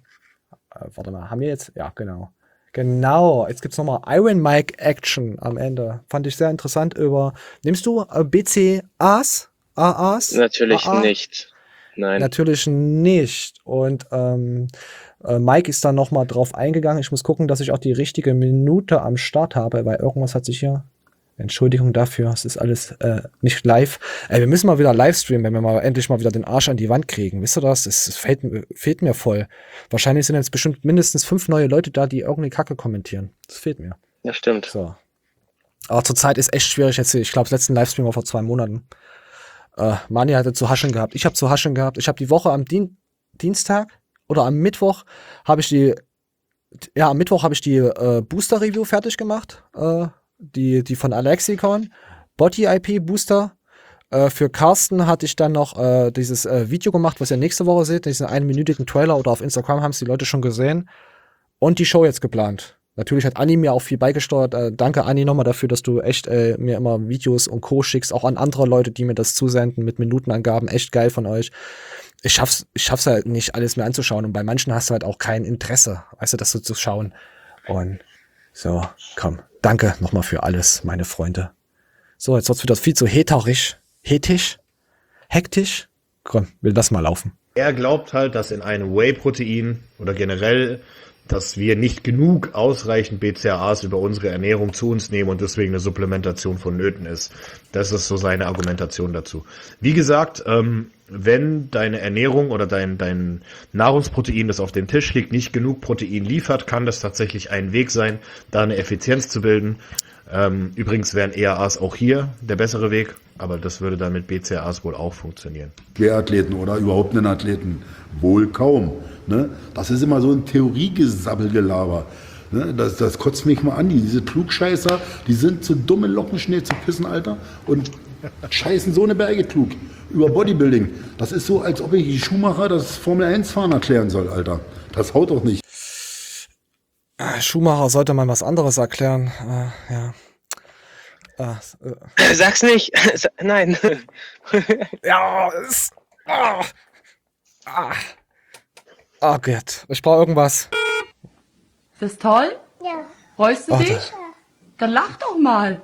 warte mal, haben wir jetzt? Ja, genau. Genau, jetzt gibt's nochmal Iron Mike Action am Ende. Fand ich sehr interessant über, nimmst du äh, B C As? A As? Natürlich A A? nicht. Nein. Natürlich nicht. Und ähm, äh, Mike ist dann nochmal drauf eingegangen. Ich muss gucken, dass ich auch die richtige Minute am Start habe, weil irgendwas hat sich hier. Entschuldigung dafür, es ist alles äh, nicht live. Ey, wir müssen mal wieder Livestreamen, wenn wir mal endlich mal wieder den Arsch an die Wand kriegen. Wisst ihr das? Es, es fehlt, fehlt mir voll. Wahrscheinlich sind jetzt bestimmt mindestens fünf neue Leute da, die irgendeine Kacke kommentieren. Das fehlt mir. Ja, stimmt. So. Aber zurzeit ist echt schwierig. Jetzt, ich glaube, das letzte Livestream war vor zwei Monaten. Äh, Mani hatte zu haschen gehabt. Ich habe zu haschen gehabt. Ich habe die Woche am Dien Dienstag oder am Mittwoch habe ich die, ja, am Mittwoch habe ich die äh, Booster-Review fertig gemacht. Äh, die, die von Alexicon. Body-I P-Booster. Äh, für Carsten hatte ich dann noch äh, dieses äh, Video gemacht, was ihr nächste Woche seht. Diesen einminütigen Trailer oder auf Instagram haben es die Leute schon gesehen. Und die Show jetzt geplant. Natürlich hat Anni mir auch viel beigesteuert. Äh, danke, Anni, nochmal dafür, dass du echt äh, mir immer Videos und Co. schickst, auch an andere Leute, die mir das zusenden mit Minutenangaben. Echt geil von euch. Ich schaff's, ich schaff's halt nicht, alles mir anzuschauen. Und bei manchen hast du halt auch kein Interesse, weißt du, das so zu schauen. Und so, komm. Danke nochmal für alles, meine Freunde. So, jetzt wird's wieder viel zu heterisch. Hetisch? Hektisch? Komm, will das mal laufen. Er glaubt halt, dass in einem Whey-Protein oder generell, dass wir nicht genug ausreichend B C A As über unsere Ernährung zu uns nehmen und deswegen eine Supplementation vonnöten ist. Das ist so seine Argumentation dazu. Wie gesagt, ähm, wenn deine Ernährung oder dein, dein Nahrungsprotein, das auf dem Tisch liegt, nicht genug Protein liefert, kann das tatsächlich ein Weg sein, da eine Effizienz zu bilden. Ähm, übrigens wären E A As auch hier der bessere Weg, aber das würde dann mit B C A As wohl auch funktionieren. Schwerathleten oder überhaupt einen Athleten wohl kaum. Ne? Das ist immer so ein Theoriegesabbelgelaber. Ne? Das, das kotzt mich mal an. Die, diese Klugscheißer, die sind zu dumme Lockenschnee zu pissen, Alter, und scheißen so eine Berge klug über Bodybuilding. Das ist so, als ob ich die Schumacher das Formel eins Fahren erklären soll, Alter. Das haut doch nicht. Schumacher sollte mal was anderes erklären. Äh, ja. Äh, äh. Sag's nicht. Nein. Ja, es. Ah, ah. Oh Gott, ich brauche irgendwas. Ist das toll? Ja. Freust du Ach, dich? Dann lach doch mal.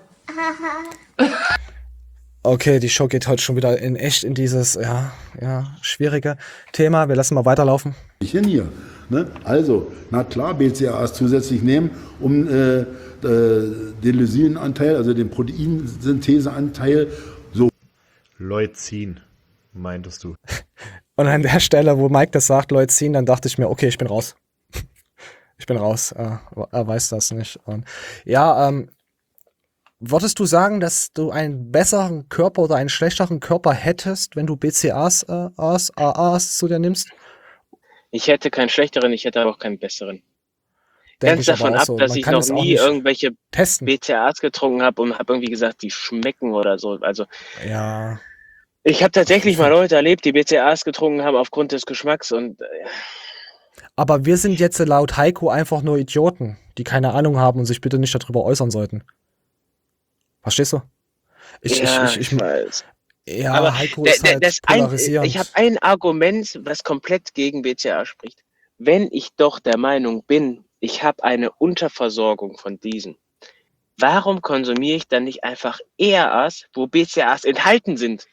Okay, die Show geht heute schon wieder in echt in dieses, ja, ja, schwierige Thema. Wir lassen mal weiterlaufen. Ich hin hier. Ne? Also, na klar, B C A As zusätzlich nehmen, um äh, äh, den Lysinanteil, also den Proteinsyntheseanteil, so. Leucin, meintest du? Und an der Stelle, wo Mike das sagt, Leucin, dann dachte ich mir, okay, ich bin raus. Ich bin raus. Er, er weiß das nicht. Und ja, ähm, würdest du sagen, dass du einen besseren Körper oder einen schlechteren Körper hättest, wenn du B C A As, äh, As, A As zu dir nimmst? Ich hätte keinen schlechteren, ich hätte aber auch keinen besseren. Denk Ganz ich aber davon auch ab, so. dass Man ich kann noch es auch nie nicht irgendwelche testen. B C A As getrunken habe und habe irgendwie gesagt, die schmecken oder so. Also Ja. ich habe tatsächlich mal Leute erlebt, die B C A As getrunken haben aufgrund des Geschmacks und äh, Aber wir sind jetzt laut Heiko einfach nur Idioten, die keine Ahnung haben und sich bitte nicht darüber äußern sollten. Verstehst du? Ich, ja, ich, ich, ich weiß. Ja, aber Heiko der, ist der, halt das ein, polarisierend. ich habe ein Argument, was komplett gegen B C A A spricht. Wenn ich doch der Meinung bin, ich habe eine Unterversorgung von diesen, warum konsumiere ich dann nicht einfach E A As, wo B C A As enthalten sind?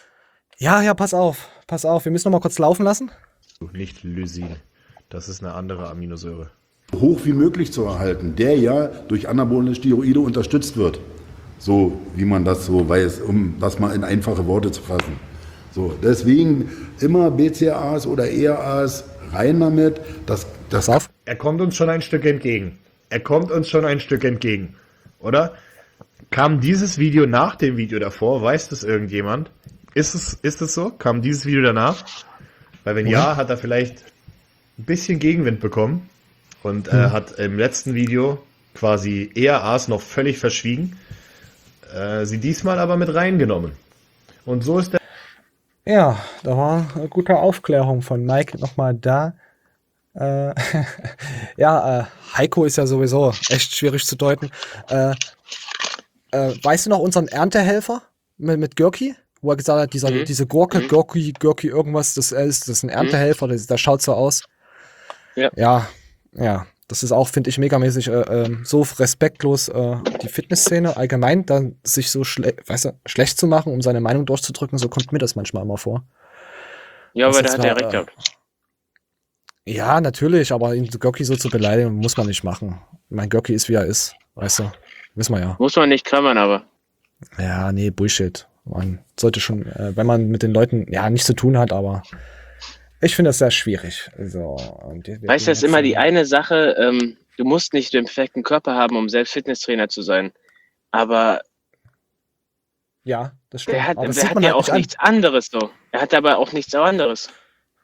Ja, ja, pass auf, pass auf, wir müssen noch mal kurz laufen lassen. Nicht Lysin. Das ist eine andere Aminosäure. Hoch wie möglich zu erhalten, der ja durch anabole Steroide unterstützt wird. So wie man das so weiß, um das mal in einfache Worte zu fassen. So, deswegen immer B C A As oder E A As, rein damit. Das, das auf. Er kommt uns schon ein Stück entgegen. Er kommt uns schon ein Stück entgegen. Oder? Kam dieses Video nach dem Video davor? Weiß das irgendjemand? Ist es, ist es so? Kam dieses Video danach? Weil wenn ja, hat er vielleicht ein bisschen Gegenwind bekommen und äh, Mhm. hat im letzten Video quasi E A As noch völlig verschwiegen, äh, sie diesmal aber mit reingenommen. Und so ist der... Ja, da war eine gute Aufklärung von Mike nochmal da. Äh, ja, äh, Heiko ist ja sowieso echt schwierig zu deuten. Äh, äh, weißt du noch unseren Erntehelfer mit, mit Görki? Wo er gesagt hat, dieser, Mhm. diese Gurke, Mhm. Görki, Görki irgendwas, das ist, das ist ein Erntehelfer, das, das schaut so aus. Ja. Ja, ja. Das ist auch, finde ich, megamäßig äh, ähm, so respektlos, äh, die Fitnessszene allgemein, dann sich so schle weißt du, schlecht zu machen, um seine Meinung durchzudrücken, so kommt mir das manchmal immer vor. Ja, Das aber da ist hat er zwar, recht äh, gehabt. Ja, natürlich, aber ihn Görki so zu beleidigen, muss man nicht machen. Mein Görki ist, wie er ist, weißt du. Wissen wir ja. Muss man nicht klammern, aber. Ja, nee, Bullshit. Man sollte schon, äh, wenn man mit den Leuten, ja, nichts zu tun hat, aber ich finde das sehr schwierig. So, und die- Weißt du, das ist immer die eine Sache, ähm, du musst nicht den perfekten Körper haben, um selbst Fitnesstrainer zu sein. Aber Ja, das stimmt. er hat, aber das er sieht hat man ja halt auch nicht an. nichts anderes so. Er hat aber auch nichts anderes.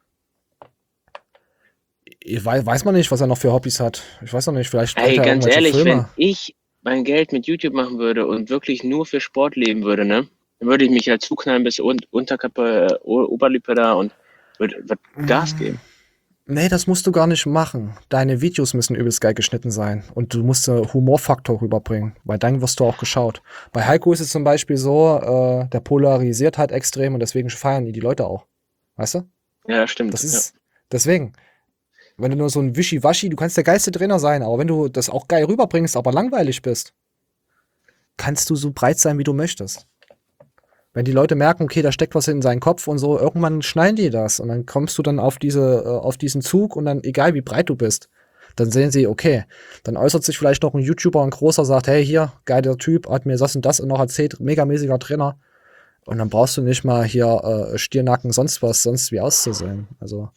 Ich weiß, weiß man nicht, was er noch für Hobbys hat. Ich weiß noch nicht, vielleicht Ey, dreht er ganz irgendwelche ehrlich, Filme. wenn ich mein Geld mit YouTube machen würde und wirklich nur für Sport leben würde, ne, dann würde ich mich halt zuknallen bis un Unterkappe, äh, O- Oberlippe da und würde würd Gas geben. Nee, das musst du gar nicht machen. Deine Videos müssen übelst geil geschnitten sein. Und du musst äh, Humorfaktor rüberbringen, weil dann wirst du auch geschaut. Bei Heiko ist es zum Beispiel so, äh, der polarisiert halt extrem und deswegen feiern ihn die Leute auch. Weißt du? Ja, stimmt. Das ist, deswegen. Wenn du nur so ein Wischiwaschi, du kannst der geilste Trainer sein, aber wenn du das auch geil rüberbringst, aber langweilig bist, kannst du so breit sein, wie du möchtest. Wenn die Leute merken, okay, da steckt was in seinen Kopf und so, irgendwann schnallen die das und dann kommst du dann auf diese, äh, auf diesen Zug und dann, egal wie breit du bist, dann sehen sie, okay, dann äußert sich vielleicht noch ein YouTuber, ein großer, sagt, hey, hier, geiler Typ, hat mir das und das noch erzählt, megamäßiger Trainer. Und dann brauchst du nicht mal hier äh, Stiernacken, sonst was, sonst wie auszusehen. Also,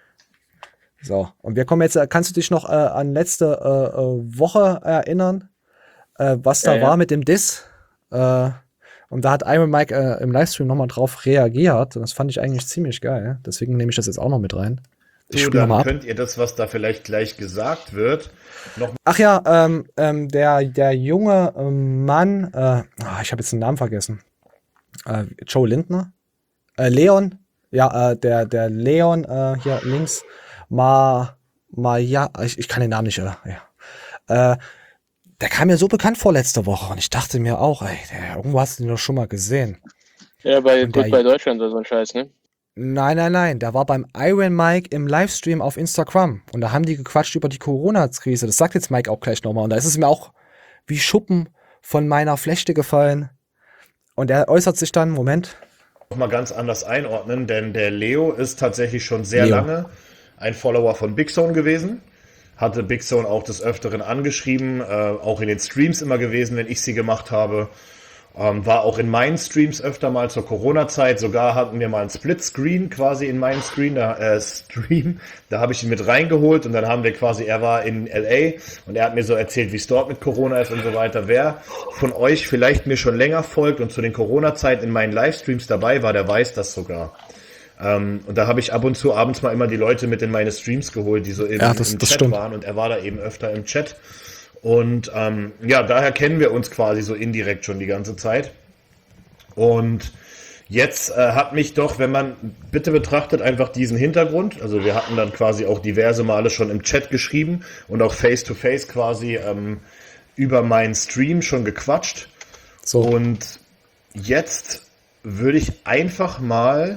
so. Und wir kommen jetzt, äh, kannst du dich noch äh, an letzte äh, äh, Woche erinnern, äh, was da Ja, ja. war mit dem Diss? Äh, und da hat Iron Mike äh, im Livestream nochmal drauf reagiert. Und das fand ich eigentlich ziemlich geil. Deswegen nehme ich das jetzt auch noch mit rein. Ich So, spiele dann nochmal ab. könnt ihr das, was da vielleicht gleich gesagt wird, noch Ach ja, ähm, ähm, der, der junge ähm, Mann, äh, ah, ich habe jetzt den Namen vergessen. Äh, Joe Lindner? Äh, Leon? Ja, äh, der, der Leon äh, hier links. Ma, Ma, ja, ich, ich kann den Namen nicht, äh, ja. Äh, der kam mir so bekannt vor letzte Woche und ich dachte mir auch, ey, der, irgendwo hast du den doch schon mal gesehen. Ja, bei Und der- Gut bei Deutschland oder so ein Scheiß, ne? Nein, nein, nein, der war beim Iron Mike im Livestream auf Instagram und da haben die gequatscht über die Corona-Krise. Das sagt jetzt Mike auch gleich nochmal und da ist es mir auch wie Schuppen von meiner Flechte gefallen. Und er äußert sich dann, Moment, noch mal ganz anders einordnen, denn der Leo ist tatsächlich schon sehr Leo. lange ein Follower von Big Zone gewesen. Hatte Big Zone auch des Öfteren angeschrieben, äh, auch in den Streams immer gewesen, wenn ich sie gemacht habe. Ähm, war auch in meinen Streams öfter mal zur Corona-Zeit. Sogar hatten wir mal einen Split-Screen quasi in meinen Screen, da, äh, Stream. Da habe ich ihn mit reingeholt und dann haben wir quasi, er war in L A und er hat mir so erzählt, wie es dort mit Corona ist und so weiter. Wer von euch vielleicht mir schon länger folgt und zu den Corona-Zeiten in meinen Livestreams dabei war, der weiß das sogar. Ähm, und da habe ich ab und zu abends mal immer die Leute mit in meine Streams geholt, die so im, Ja, das- im das Chat stimmt. waren und er war da eben öfter im Chat. Und ähm, ja, daher kennen wir uns quasi so indirekt schon die ganze Zeit. Und jetzt äh, hat mich doch, wenn man bitte betrachtet einfach diesen Hintergrund, also wir hatten dann quasi auch diverse Male schon im Chat geschrieben und auch face-to-face quasi ähm, über meinen Stream schon gequatscht. So. Und jetzt würde ich einfach mal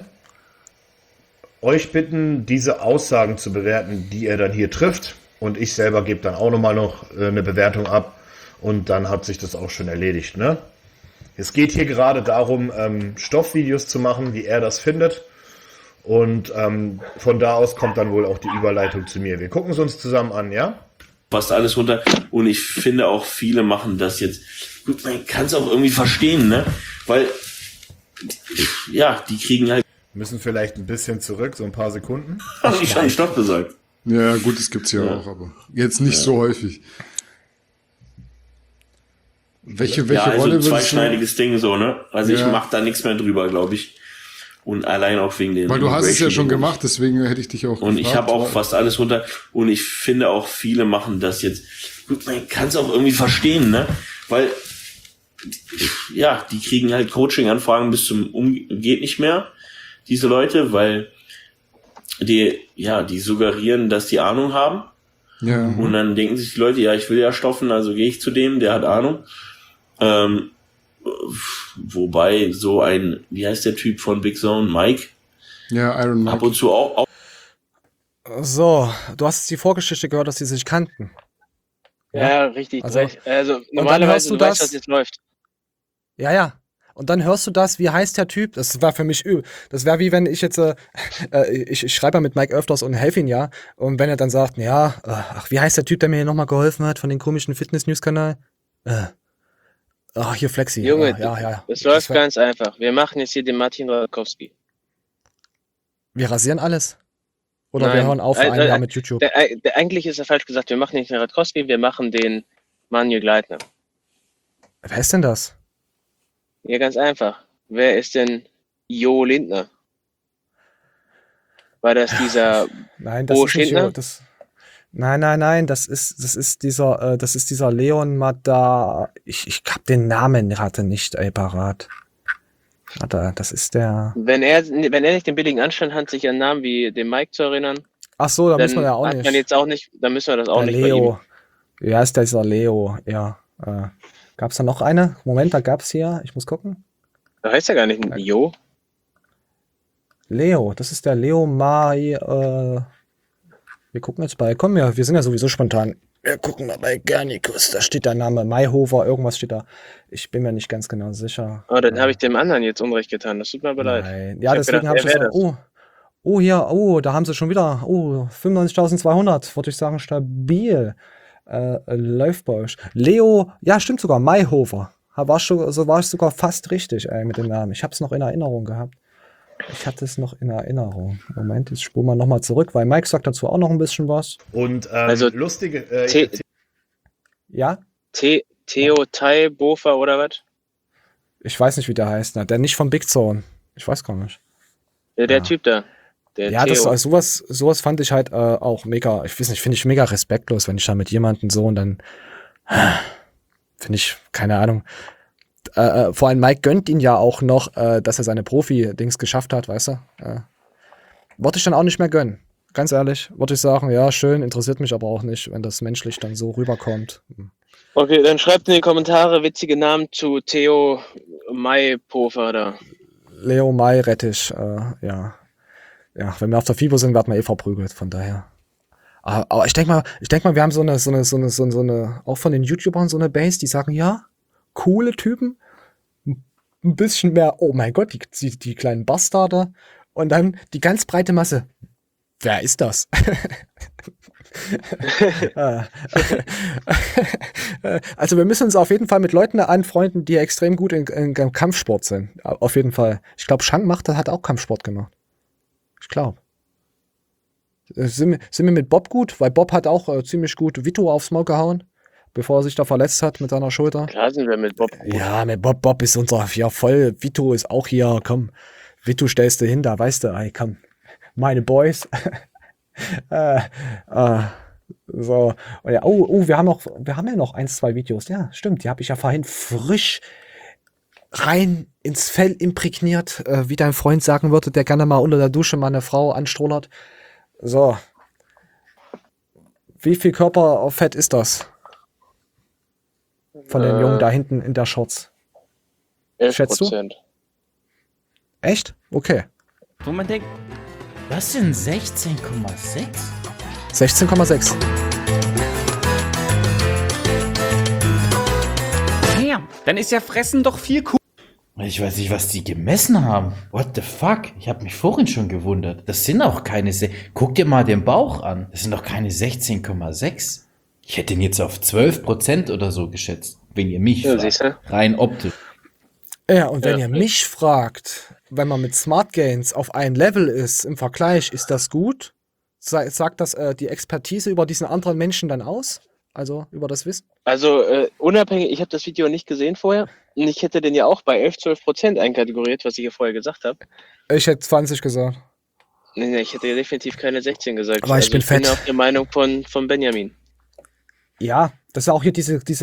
euch bitten, diese Aussagen zu bewerten, die er dann hier trifft. Und ich selber gebe dann auch nochmal noch äh, eine Bewertung ab. Und dann hat sich das auch schon erledigt, ne? Es geht hier gerade darum, ähm, Stoffvideos zu machen, wie er das findet. Und ähm, von da aus kommt dann wohl auch die Überleitung zu mir. Wir gucken es uns zusammen an, ja? Fast alles runter. Und ich finde auch, viele machen das jetzt. Gut, man kann es auch irgendwie verstehen, ne? Weil, ja, die kriegen halt. Müssen vielleicht ein bisschen zurück, so ein paar Sekunden. Hab ich schon Stopp gesagt. Ja, gut, das gibt's ja, Ja. auch, aber jetzt nicht Ja. so häufig. Welche, Ja, welche also Rolle ein würdest du... zweischneidiges Ding so, ne? Also ich Ja. mach da nichts mehr drüber, glaube ich. Und allein auch wegen den. Weil du hast es ja Immigration schon Dingern. gemacht, deswegen hätte ich dich auch Und ich gefragt, habe auch weil- fast alles runter. Und ich finde auch, viele machen das jetzt. Gut, man kann es auch irgendwie verstehen, ne? Weil, ja, die kriegen halt Coaching-Anfragen bis zum um geht nicht mehr, diese Leute, weil die, ja, die suggerieren, dass die Ahnung haben. Ja. Und dann denken sich die Leute, ja, ich will ja stoffen, also gehe ich zu dem, der hat Ahnung. Ähm, wobei so ein, wie heißt der Typ von Big Zone, Mike? Ja, Iron Mike. Ab und zu auch, auch So, du hast jetzt die Vorgeschichte gehört, dass die sich kannten. Ja, ja richtig. Also, Also, also und dann normalerweise, hörst du du weißt, das- was jetzt läuft. Ja, ja. Und dann hörst du das, wie heißt der Typ? Das war für mich übel. Das wäre wie wenn ich jetzt, äh, äh, ich, ich schreibe ja mit Mike öfters und helfe ihn ja. Und wenn er dann sagt, ja, äh, ach, wie heißt der Typ, der mir hier nochmal geholfen hat von dem komischen Fitness-News-Kanal? Äh, ach, hier Flexi. Junge, äh, ja, ja. das läuft wär- ganz einfach. Wir machen jetzt hier den Martin Radkowski. Wir rasieren alles. Oder wir Nein, hören auf für äh, ein äh, Jahr mit YouTube. Der, der, eigentlich ist er falsch gesagt. Wir machen nicht den Radkowski, wir machen den Manuel Gleitner. Wer ist denn das? Ja, ganz einfach. Wer ist denn Jo Lindner? War das dieser Nein, das Bo ist nicht Schindler? Jo, das. Nein, nein, nein, das ist, das ist dieser, äh, das ist dieser Leon Mada. Ich, ich hab den Namen gerade nicht, ey, parat. Warte, das ist der. Wenn er, wenn er nicht den billigen Anstand hat, sich an Namen wie den Mike zu erinnern, Ach so, da dann müssen wir ja auch hat nicht. man jetzt auch nicht, dann müssen wir das auch Der nicht bei ihm. Leo. Ja, ist dieser Leo, ja. Äh, gab's da noch eine? Moment, da gab's hier, ich muss gucken. Da heißt er gar nicht Jo. Leo, das ist der Leo Mai, äh, wir gucken jetzt bei, komm ja, wir sind ja sowieso spontan. Wir gucken mal bei Gernikus, da steht der Name Mayhofer, irgendwas steht da. Ich bin mir nicht ganz genau sicher. Oh, dann habe ich dem anderen jetzt Unrecht getan. Das tut mir aber leid. Nein. Ja, hab deswegen gedacht, habe ich er das. wär Oh, oh, hier, oh, da haben sie schon wieder. Oh, fünfundneunzigtausendzweihundert, würde ich sagen, stabil. Äh, läuft bei euch. Leo, ja, stimmt sogar, Mayhofer. War schon, so war ich sogar fast richtig, ey, mit dem Namen. Ich habe es noch in Erinnerung gehabt. Ich hatte es noch in Erinnerung. Moment, jetzt spulen wir nochmal zurück, weil Mike sagt dazu auch noch ein bisschen was. Und ähm, Also, lustige. Äh, T- Ja? The Theo Tai Bofa oder was? Ich weiß nicht, wie der heißt. Na, der nicht von Big Zone. Ich weiß gar nicht. Der, der Typ da. Der Ja, das, Theo. also sowas, sowas fand ich halt äh, auch mega, ich weiß nicht, finde ich mega respektlos, wenn ich da mit jemandem so und dann finde ich, keine Ahnung. Äh, vor allem Mike gönnt ihn ja auch noch, äh, dass er seine Profi-Dings geschafft hat, weißt du? Äh, wollte ich dann auch nicht mehr gönnen. Ganz ehrlich, würde ich sagen, ja, schön, interessiert mich aber auch nicht, wenn das menschlich dann so rüberkommt. Okay, dann schreibt in die Kommentare witzige Namen zu Theo Mai Pofer da. Leo Mai Rettich, äh, ja. Ja, wenn wir auf der FIBO sind, werden wir eh verprügelt, von daher. Aber, aber ich denke mal, ich denke mal, wir haben so eine, so eine, so eine, so eine, so eine, auch von den YouTubern so eine Base, die sagen, ja, coole Typen, ein bisschen mehr, oh mein Gott, die, die, die kleinen Bastarde und dann die ganz breite Masse. Wer ist das? Also wir müssen uns auf jeden Fall mit Leuten anfreunden, die extrem gut in, in, in Kampfsport sind. Auf jeden Fall. Ich glaube, Shank macht, hat auch Kampfsport gemacht. Ich glaube. Sind, wir- sind wir mit Bob gut? Weil Bob hat auch äh, ziemlich gut Vito aufs Maul gehauen, bevor er sich da verletzt hat mit seiner Schulter. Klar sind wir mit Bob gut. Ja, mit Bob, Bob ist unser, ja voll, Vito ist auch hier, komm, Vito stellst du hin, da weißt du, ey, komm, meine Boys. äh, äh, so, und ja, oh, oh, wir haben noch, wir haben ja noch ein, zwei Videos, ja, stimmt, die habe ich ja vorhin frisch rein ins Fell imprägniert, äh, wie dein Freund sagen würde, der gerne mal unter der Dusche mal eine Frau anstrollert. So. Wie viel Körperfett ist das? Von den Äh, Jungen da hinten in der Shorts. elf Schätzt du? Prozent. Echt? Okay. Wo man denkt, was sind sechzehn Komma sechs? sechzehn Komma sechs. Damn, dann ist ja Fressen doch viel cool. Ich weiß nicht, was die gemessen haben. What the fuck? Ich habe mich vorhin schon gewundert. Das sind auch keine... Se Guck dir mal den Bauch an. Das sind doch keine sechzehn Komma sechs. Ich hätte ihn jetzt auf zwölf Prozent oder so geschätzt, wenn ihr mich Ja, fragt. siehst du? Rein optisch. Ja, und wenn Ja. ihr mich fragt, wenn man mit Smart Gains auf einem Level ist, im Vergleich, ist das gut? Sa- Sagt das äh, die Expertise über diesen anderen Menschen dann aus? Also über das Wissen? Also äh, unabhängig, ich habe das Video nicht gesehen vorher und ich hätte den ja auch bei elf, zwölf Prozent einkategoriert, was ich ja vorher gesagt habe. Ich hätte zwanzig gesagt. Nee, nee, ich hätte ja definitiv keine sechzehn gesagt. Aber ich also bin ich bin fett. auf der Meinung von, von Benjamin. Ja, das ist ja auch hier diese, diese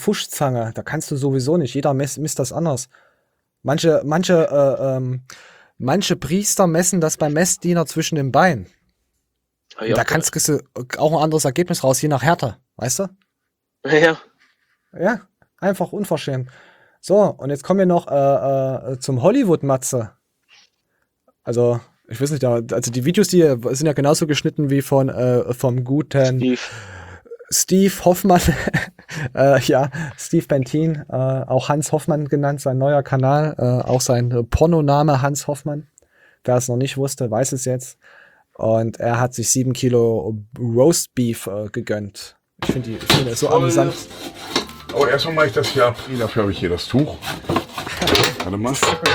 Kaliber-Fuschzange. Da kannst du sowieso nicht. Jeder misst, misst das anders. Manche, manche äh, ähm, manche Priester messen das beim Messdiener zwischen den Beinen. Ja, Da kannst du auch ein anderes Ergebnis raus, je nach Härte, weißt du? Ja. Ja, einfach unverschämt. So, und jetzt kommen wir noch äh, äh, zum Hollywood-Matze. Also, ich weiß nicht, ja, also die Videos, die sind ja genauso geschnitten wie von äh, vom guten Steve, Steve Hoffmann. äh, ja, Steve Bentin, äh, auch Hans Hoffmann genannt, sein neuer Kanal, äh, auch sein äh, Pornoname Hans Hoffmann. Wer es noch nicht wusste, weiß es jetzt. Und er hat sich sieben Kilo Roast Beef äh, gegönnt. Ich finde die ich find das so Voll. amüsant. Aber erstmal mache ich das hier ab. Dafür habe ich hier das Tuch. Warte mal.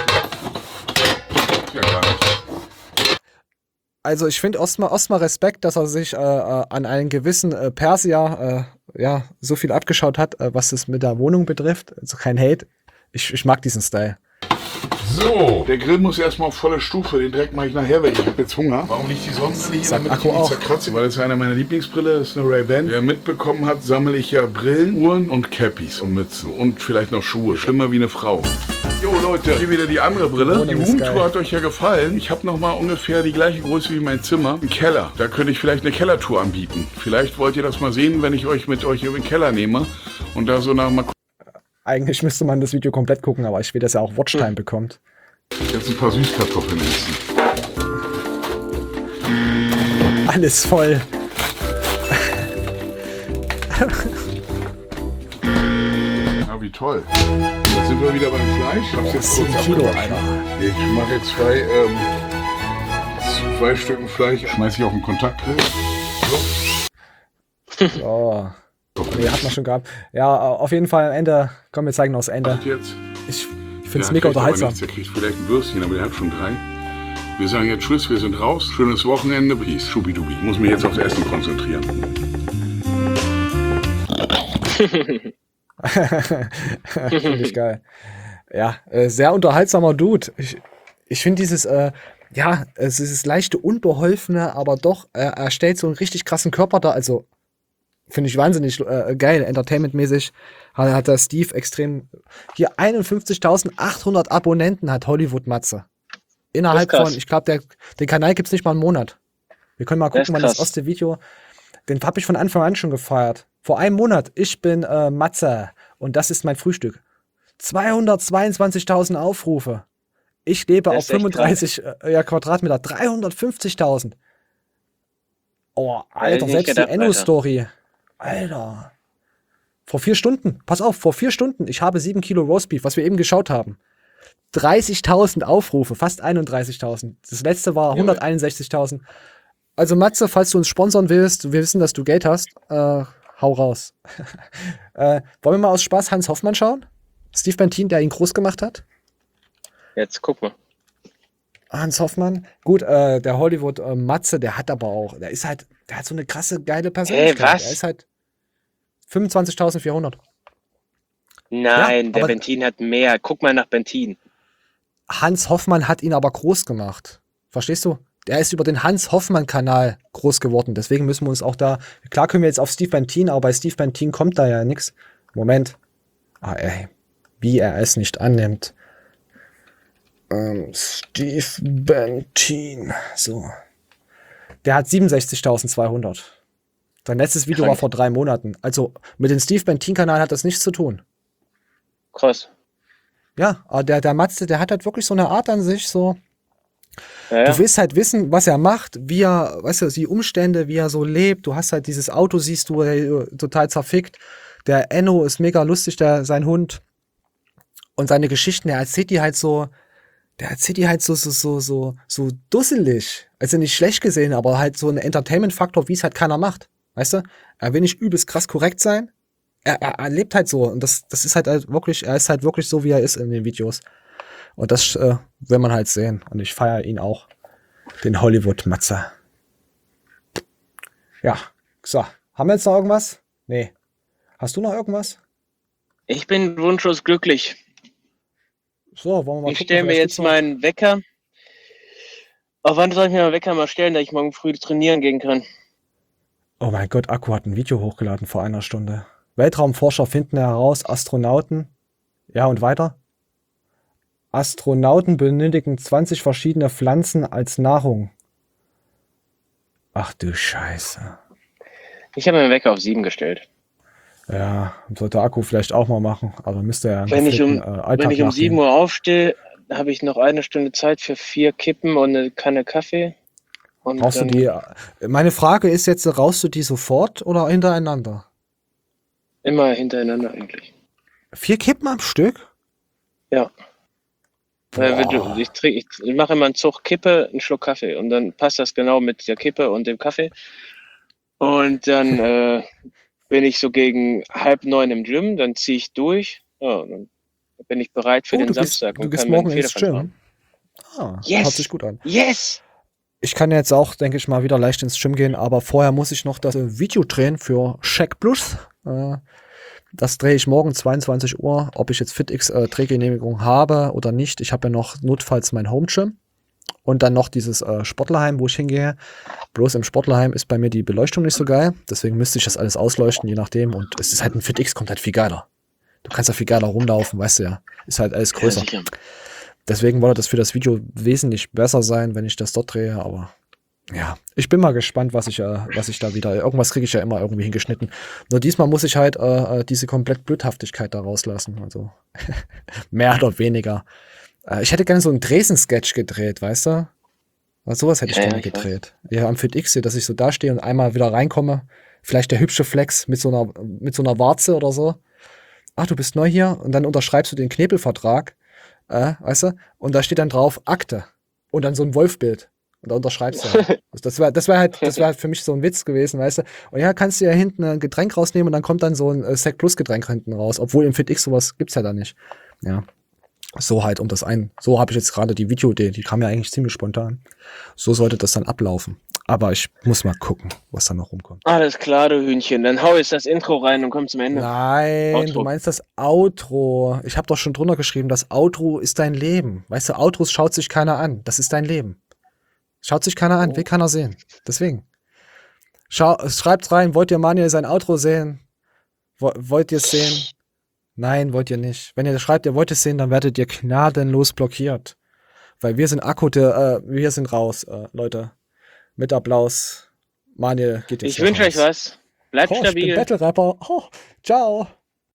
Ja, gar nicht. Also ich finde erstmal erstmal Respekt, dass er sich äh, äh, an einen gewissen äh, Persier äh, ja, so viel abgeschaut hat, äh, was es mit der Wohnung betrifft. Also kein Hate. Ich, ich mag diesen Style. So, der Grill muss erstmal auf volle Stufe. Den Dreck mache ich nachher weg. Ich habe jetzt Hunger. Warum liegt die sonst nicht? Sag Damit Akku ich die auch. zerkratze? Weil das ist eine meiner Lieblingsbrille. Das ist eine Ray-Ban. Wer mitbekommen hat, sammle ich ja Brillen, Uhren und Cappies und Mützen. Und vielleicht noch Schuhe. Schlimmer wie eine Frau. Jo Leute, hier wieder die andere Brille. Die Roomtour hat euch ja gefallen. Ich habe noch mal ungefähr die gleiche Größe wie mein Zimmer. Ein Keller. Da könnte ich vielleicht eine Kellertour anbieten. Vielleicht wollt ihr das mal sehen, wenn ich euch mit euch in den Keller nehme. Und da so nach mal Eigentlich müsste man das Video komplett gucken, aber ich will, dass er auch Watchtime Hm. bekommt. jetzt ein paar Süßkartoffeln essen. Alles voll. Ja, wie toll. Jetzt sind wir wieder beim Fleisch. Ich hab's jetzt sieben kurz Kilo, abgewaschen. Alter. Ich mache jetzt zwei, ähm, zwei Stücken Fleisch. Schmeiß ich auf den Kontaktgrill. So. Nee, hat man schon gehabt. Ja, auf jeden Fall am Ende. Komm, wir zeigen noch das Ende. Und jetzt? Ich, ich finde es Der mega kriegt aber unterhaltsam. nichts. Der kriegt vielleicht ein Würstchen, aber der hat schon drei. Wir sagen jetzt Tschüss, wir sind raus. Schönes Wochenende. Peace. Schubidubi. Ich muss mich jetzt aufs Essen konzentrieren. Finde ich geil. Ja, äh, sehr unterhaltsamer Dude. Ich, ich finde dieses, äh, ja, es ist dieses leichte Unbeholfene, aber doch, äh, er stellt so einen richtig krassen Körper dar. Also, finde ich wahnsinnig äh, geil, entertainmentmäßig. Hat, hat der Steve extrem. Hier einundfünfzigtausendachthundert Abonnenten hat Hollywood Matze. Innerhalb Das ist krass. von, ich glaube, den Kanal gibt es nicht mal einen Monat. Wir können mal Das ist gucken, wann das krass. erste Video. Den habe ich von Anfang an schon gefeiert. Vor einem Monat. Ich bin äh, Matze und das ist mein Frühstück. zweihundertzweiundzwanzigtausend Aufrufe. Ich lebe Das auf ist echt fünfunddreißig äh, ja, Quadratmeter. dreihundertfünfzigtausend. Oh, Alter, Hätte ich nicht selbst gedacht, die Enno-Story. Alter. Vor vier Stunden. Pass auf, vor vier Stunden. Ich habe sieben Kilo Roastbeef, was wir eben geschaut haben. dreißigtausend Aufrufe, fast einunddreißigtausend. Das letzte war hunderteinundsechzigtausend. Also Matze, falls du uns sponsern willst, wir wissen, dass du Geld hast, äh, hau raus. äh, wollen wir mal aus Spaß Hans Hoffmann schauen? Steve Bentin, der ihn groß gemacht hat? Jetzt guck mal. Hans Hoffmann. Gut, äh, der Hollywood äh, Matze, der hat aber auch, der ist halt, der hat so eine krasse, geile Persönlichkeit. was? Der ist halt fünfundzwanzigtausendvierhundert. Nein, Ja, der aber- Bentin hat mehr. Guck mal nach Bentin. Hans Hoffmann hat ihn aber groß gemacht. Verstehst du? Der ist über den Hans Hoffmann-Kanal groß geworden. Deswegen müssen wir uns auch da. Klar können wir jetzt auf Steve Bentin, aber bei Steve Bentin kommt da ja nichts. Moment. Ah, ey. Wie er es nicht annimmt. Ähm, Steve Bentin. So. Der hat siebenundsechzigtausendzweihundert. Sein letztes Video Krank. war vor drei Monaten. Also mit dem Steve Bentin-Kanal hat das nichts zu tun. Krass. Ja, aber der, der Matze, der hat halt wirklich so eine Art an sich, so. Ja, ja. Du willst halt wissen, was er macht, wie er, weißt du, die Umstände, wie er so lebt. Du hast halt dieses Auto, siehst du, ey, total zerfickt. Der Enno ist mega lustig, der, sein Hund. Und seine Geschichten, der erzählt die halt so, der erzählt die halt so, so, so, so, so dusselig. Also nicht schlecht gesehen, aber halt so ein Entertainment-Faktor, wie es halt keiner macht. Weißt du? Er will nicht übelst krass korrekt sein. Er, er, er lebt halt so. Und das, das ist halt, halt wirklich, er ist halt wirklich so, wie er ist in den Videos. Und das äh, will man halt sehen. Und ich feiere ihn auch. Den Hollywood-Matze. Ja, so. Haben wir jetzt noch irgendwas? Nee. Hast du noch irgendwas? Ich bin wunschlos glücklich. So, wollen wir mal Ich gucken, stelle mir vielleicht jetzt gibt's noch- meinen Wecker. Auf wann soll ich mir meinen Wecker mal stellen, dass ich morgen früh trainieren gehen kann? Oh mein Gott, Akku hat ein Video hochgeladen vor einer Stunde. Weltraumforscher finden heraus, Astronauten. Ja, und weiter? Astronauten benötigen zwanzig verschiedene Pflanzen als Nahrung. Ach du Scheiße. Ich habe meinen Wecker auf sieben gestellt. Ja, sollte Akku vielleicht auch mal machen, aber müsste ja. Wenn ich um, äh, Alltag wenn ich um nachgehen. sieben Uhr aufstehe, habe ich noch eine Stunde Zeit für vier Kippen und eine Kanne Kaffee. Und Brauchst du dann- die. Meine Frage ist jetzt, rauchst du die sofort oder hintereinander? Immer hintereinander eigentlich. Vier Kippen am Stück? Ja. Weil wenn du, ich, trink, ich mache immer einen Zug Kippe, einen Schluck Kaffee und dann passt das genau mit der Kippe und dem Kaffee. Und dann äh, bin ich so gegen halb neun im Gym, dann ziehe ich durch. Ja, und dann bin ich bereit für Oh, den du gehst, Samstag. du und gehst kann mir morgen einen ins Federpfand Gym. Ah, Yes! hört sich gut an. Yes! Ich kann jetzt auch, denke ich mal, wieder leicht ins Gym gehen, aber vorher muss ich noch das äh, Video drehen für Check Plus. Äh, das drehe ich morgen zweiundzwanzig Uhr, ob ich jetzt FitX äh, Drehgenehmigung habe oder nicht. Ich habe ja noch notfalls mein Home Gym und dann noch dieses äh, Sportlerheim, wo ich hingehe. Bloß im Sportlerheim ist bei mir die Beleuchtung nicht so geil, deswegen müsste ich das alles ausleuchten, je nachdem. Und es ist halt ein FitX, kommt halt viel geiler. Du kannst da viel geiler rumlaufen, weißt du ja. Ist halt alles größer. Ja, sicher. Deswegen wollte das für das Video wesentlich besser sein, wenn ich das dort drehe, aber ja, ich bin mal gespannt, was ich, äh, was ich da wieder, irgendwas kriege ich ja immer irgendwie hingeschnitten. Nur diesmal muss ich halt äh, äh, diese komplett Blödhaftigkeit da rauslassen, also mehr oder weniger. Äh, ich hätte gerne so einen Dresden-Sketch gedreht, weißt du? Also sowas hätte ich Ja, ja, gerne ich gedreht. Ja, am FitX hier, dass ich so da stehe und einmal wieder reinkomme, vielleicht der hübsche Flex mit so einer, mit so einer Warze oder so. Ach, du bist neu hier und dann unterschreibst du den Knebelvertrag. Äh, weißt du? Und da steht dann drauf Akte. Und dann so ein Wolfbild. Und da unterschreibst du halt. Das wäre das wär halt, das wär halt für mich so ein Witz gewesen, weißt du? Und ja, kannst du ja hinten ein Getränk rausnehmen und dann kommt dann so ein äh, Sec Plus Getränk hinten raus. Obwohl im FitX sowas gibt's ja da nicht. Ja. So halt um das ein. So habe ich jetzt gerade die Videoidee, die kam ja eigentlich ziemlich spontan. So sollte das dann ablaufen. Aber ich muss mal gucken, was da noch rumkommt. Alles klar, du Hühnchen. Dann hau jetzt das Intro rein und komm zum Ende. Nein, Outro. du meinst das Outro. Ich habe doch schon drunter geschrieben, das Outro ist dein Leben. Weißt du, Outros schaut sich keiner an. Das ist dein Leben. Schaut sich keiner an, will keiner sehen. Deswegen. Schau, schreibt rein, wollt ihr Manuel sein Outro sehen? Wo, wollt ihr es sehen? Nein, wollt ihr nicht. Wenn ihr schreibt, ihr wollt es sehen, dann werdet ihr gnadenlos blockiert. Weil wir sind Akku, der, äh, wir sind raus, äh, Leute. Mit Applaus. Manuel geht jetzt Ich wünsche euch raus. was. Bleibt Oh, ich bin stabil. Battle Rapper. Oh, ciao.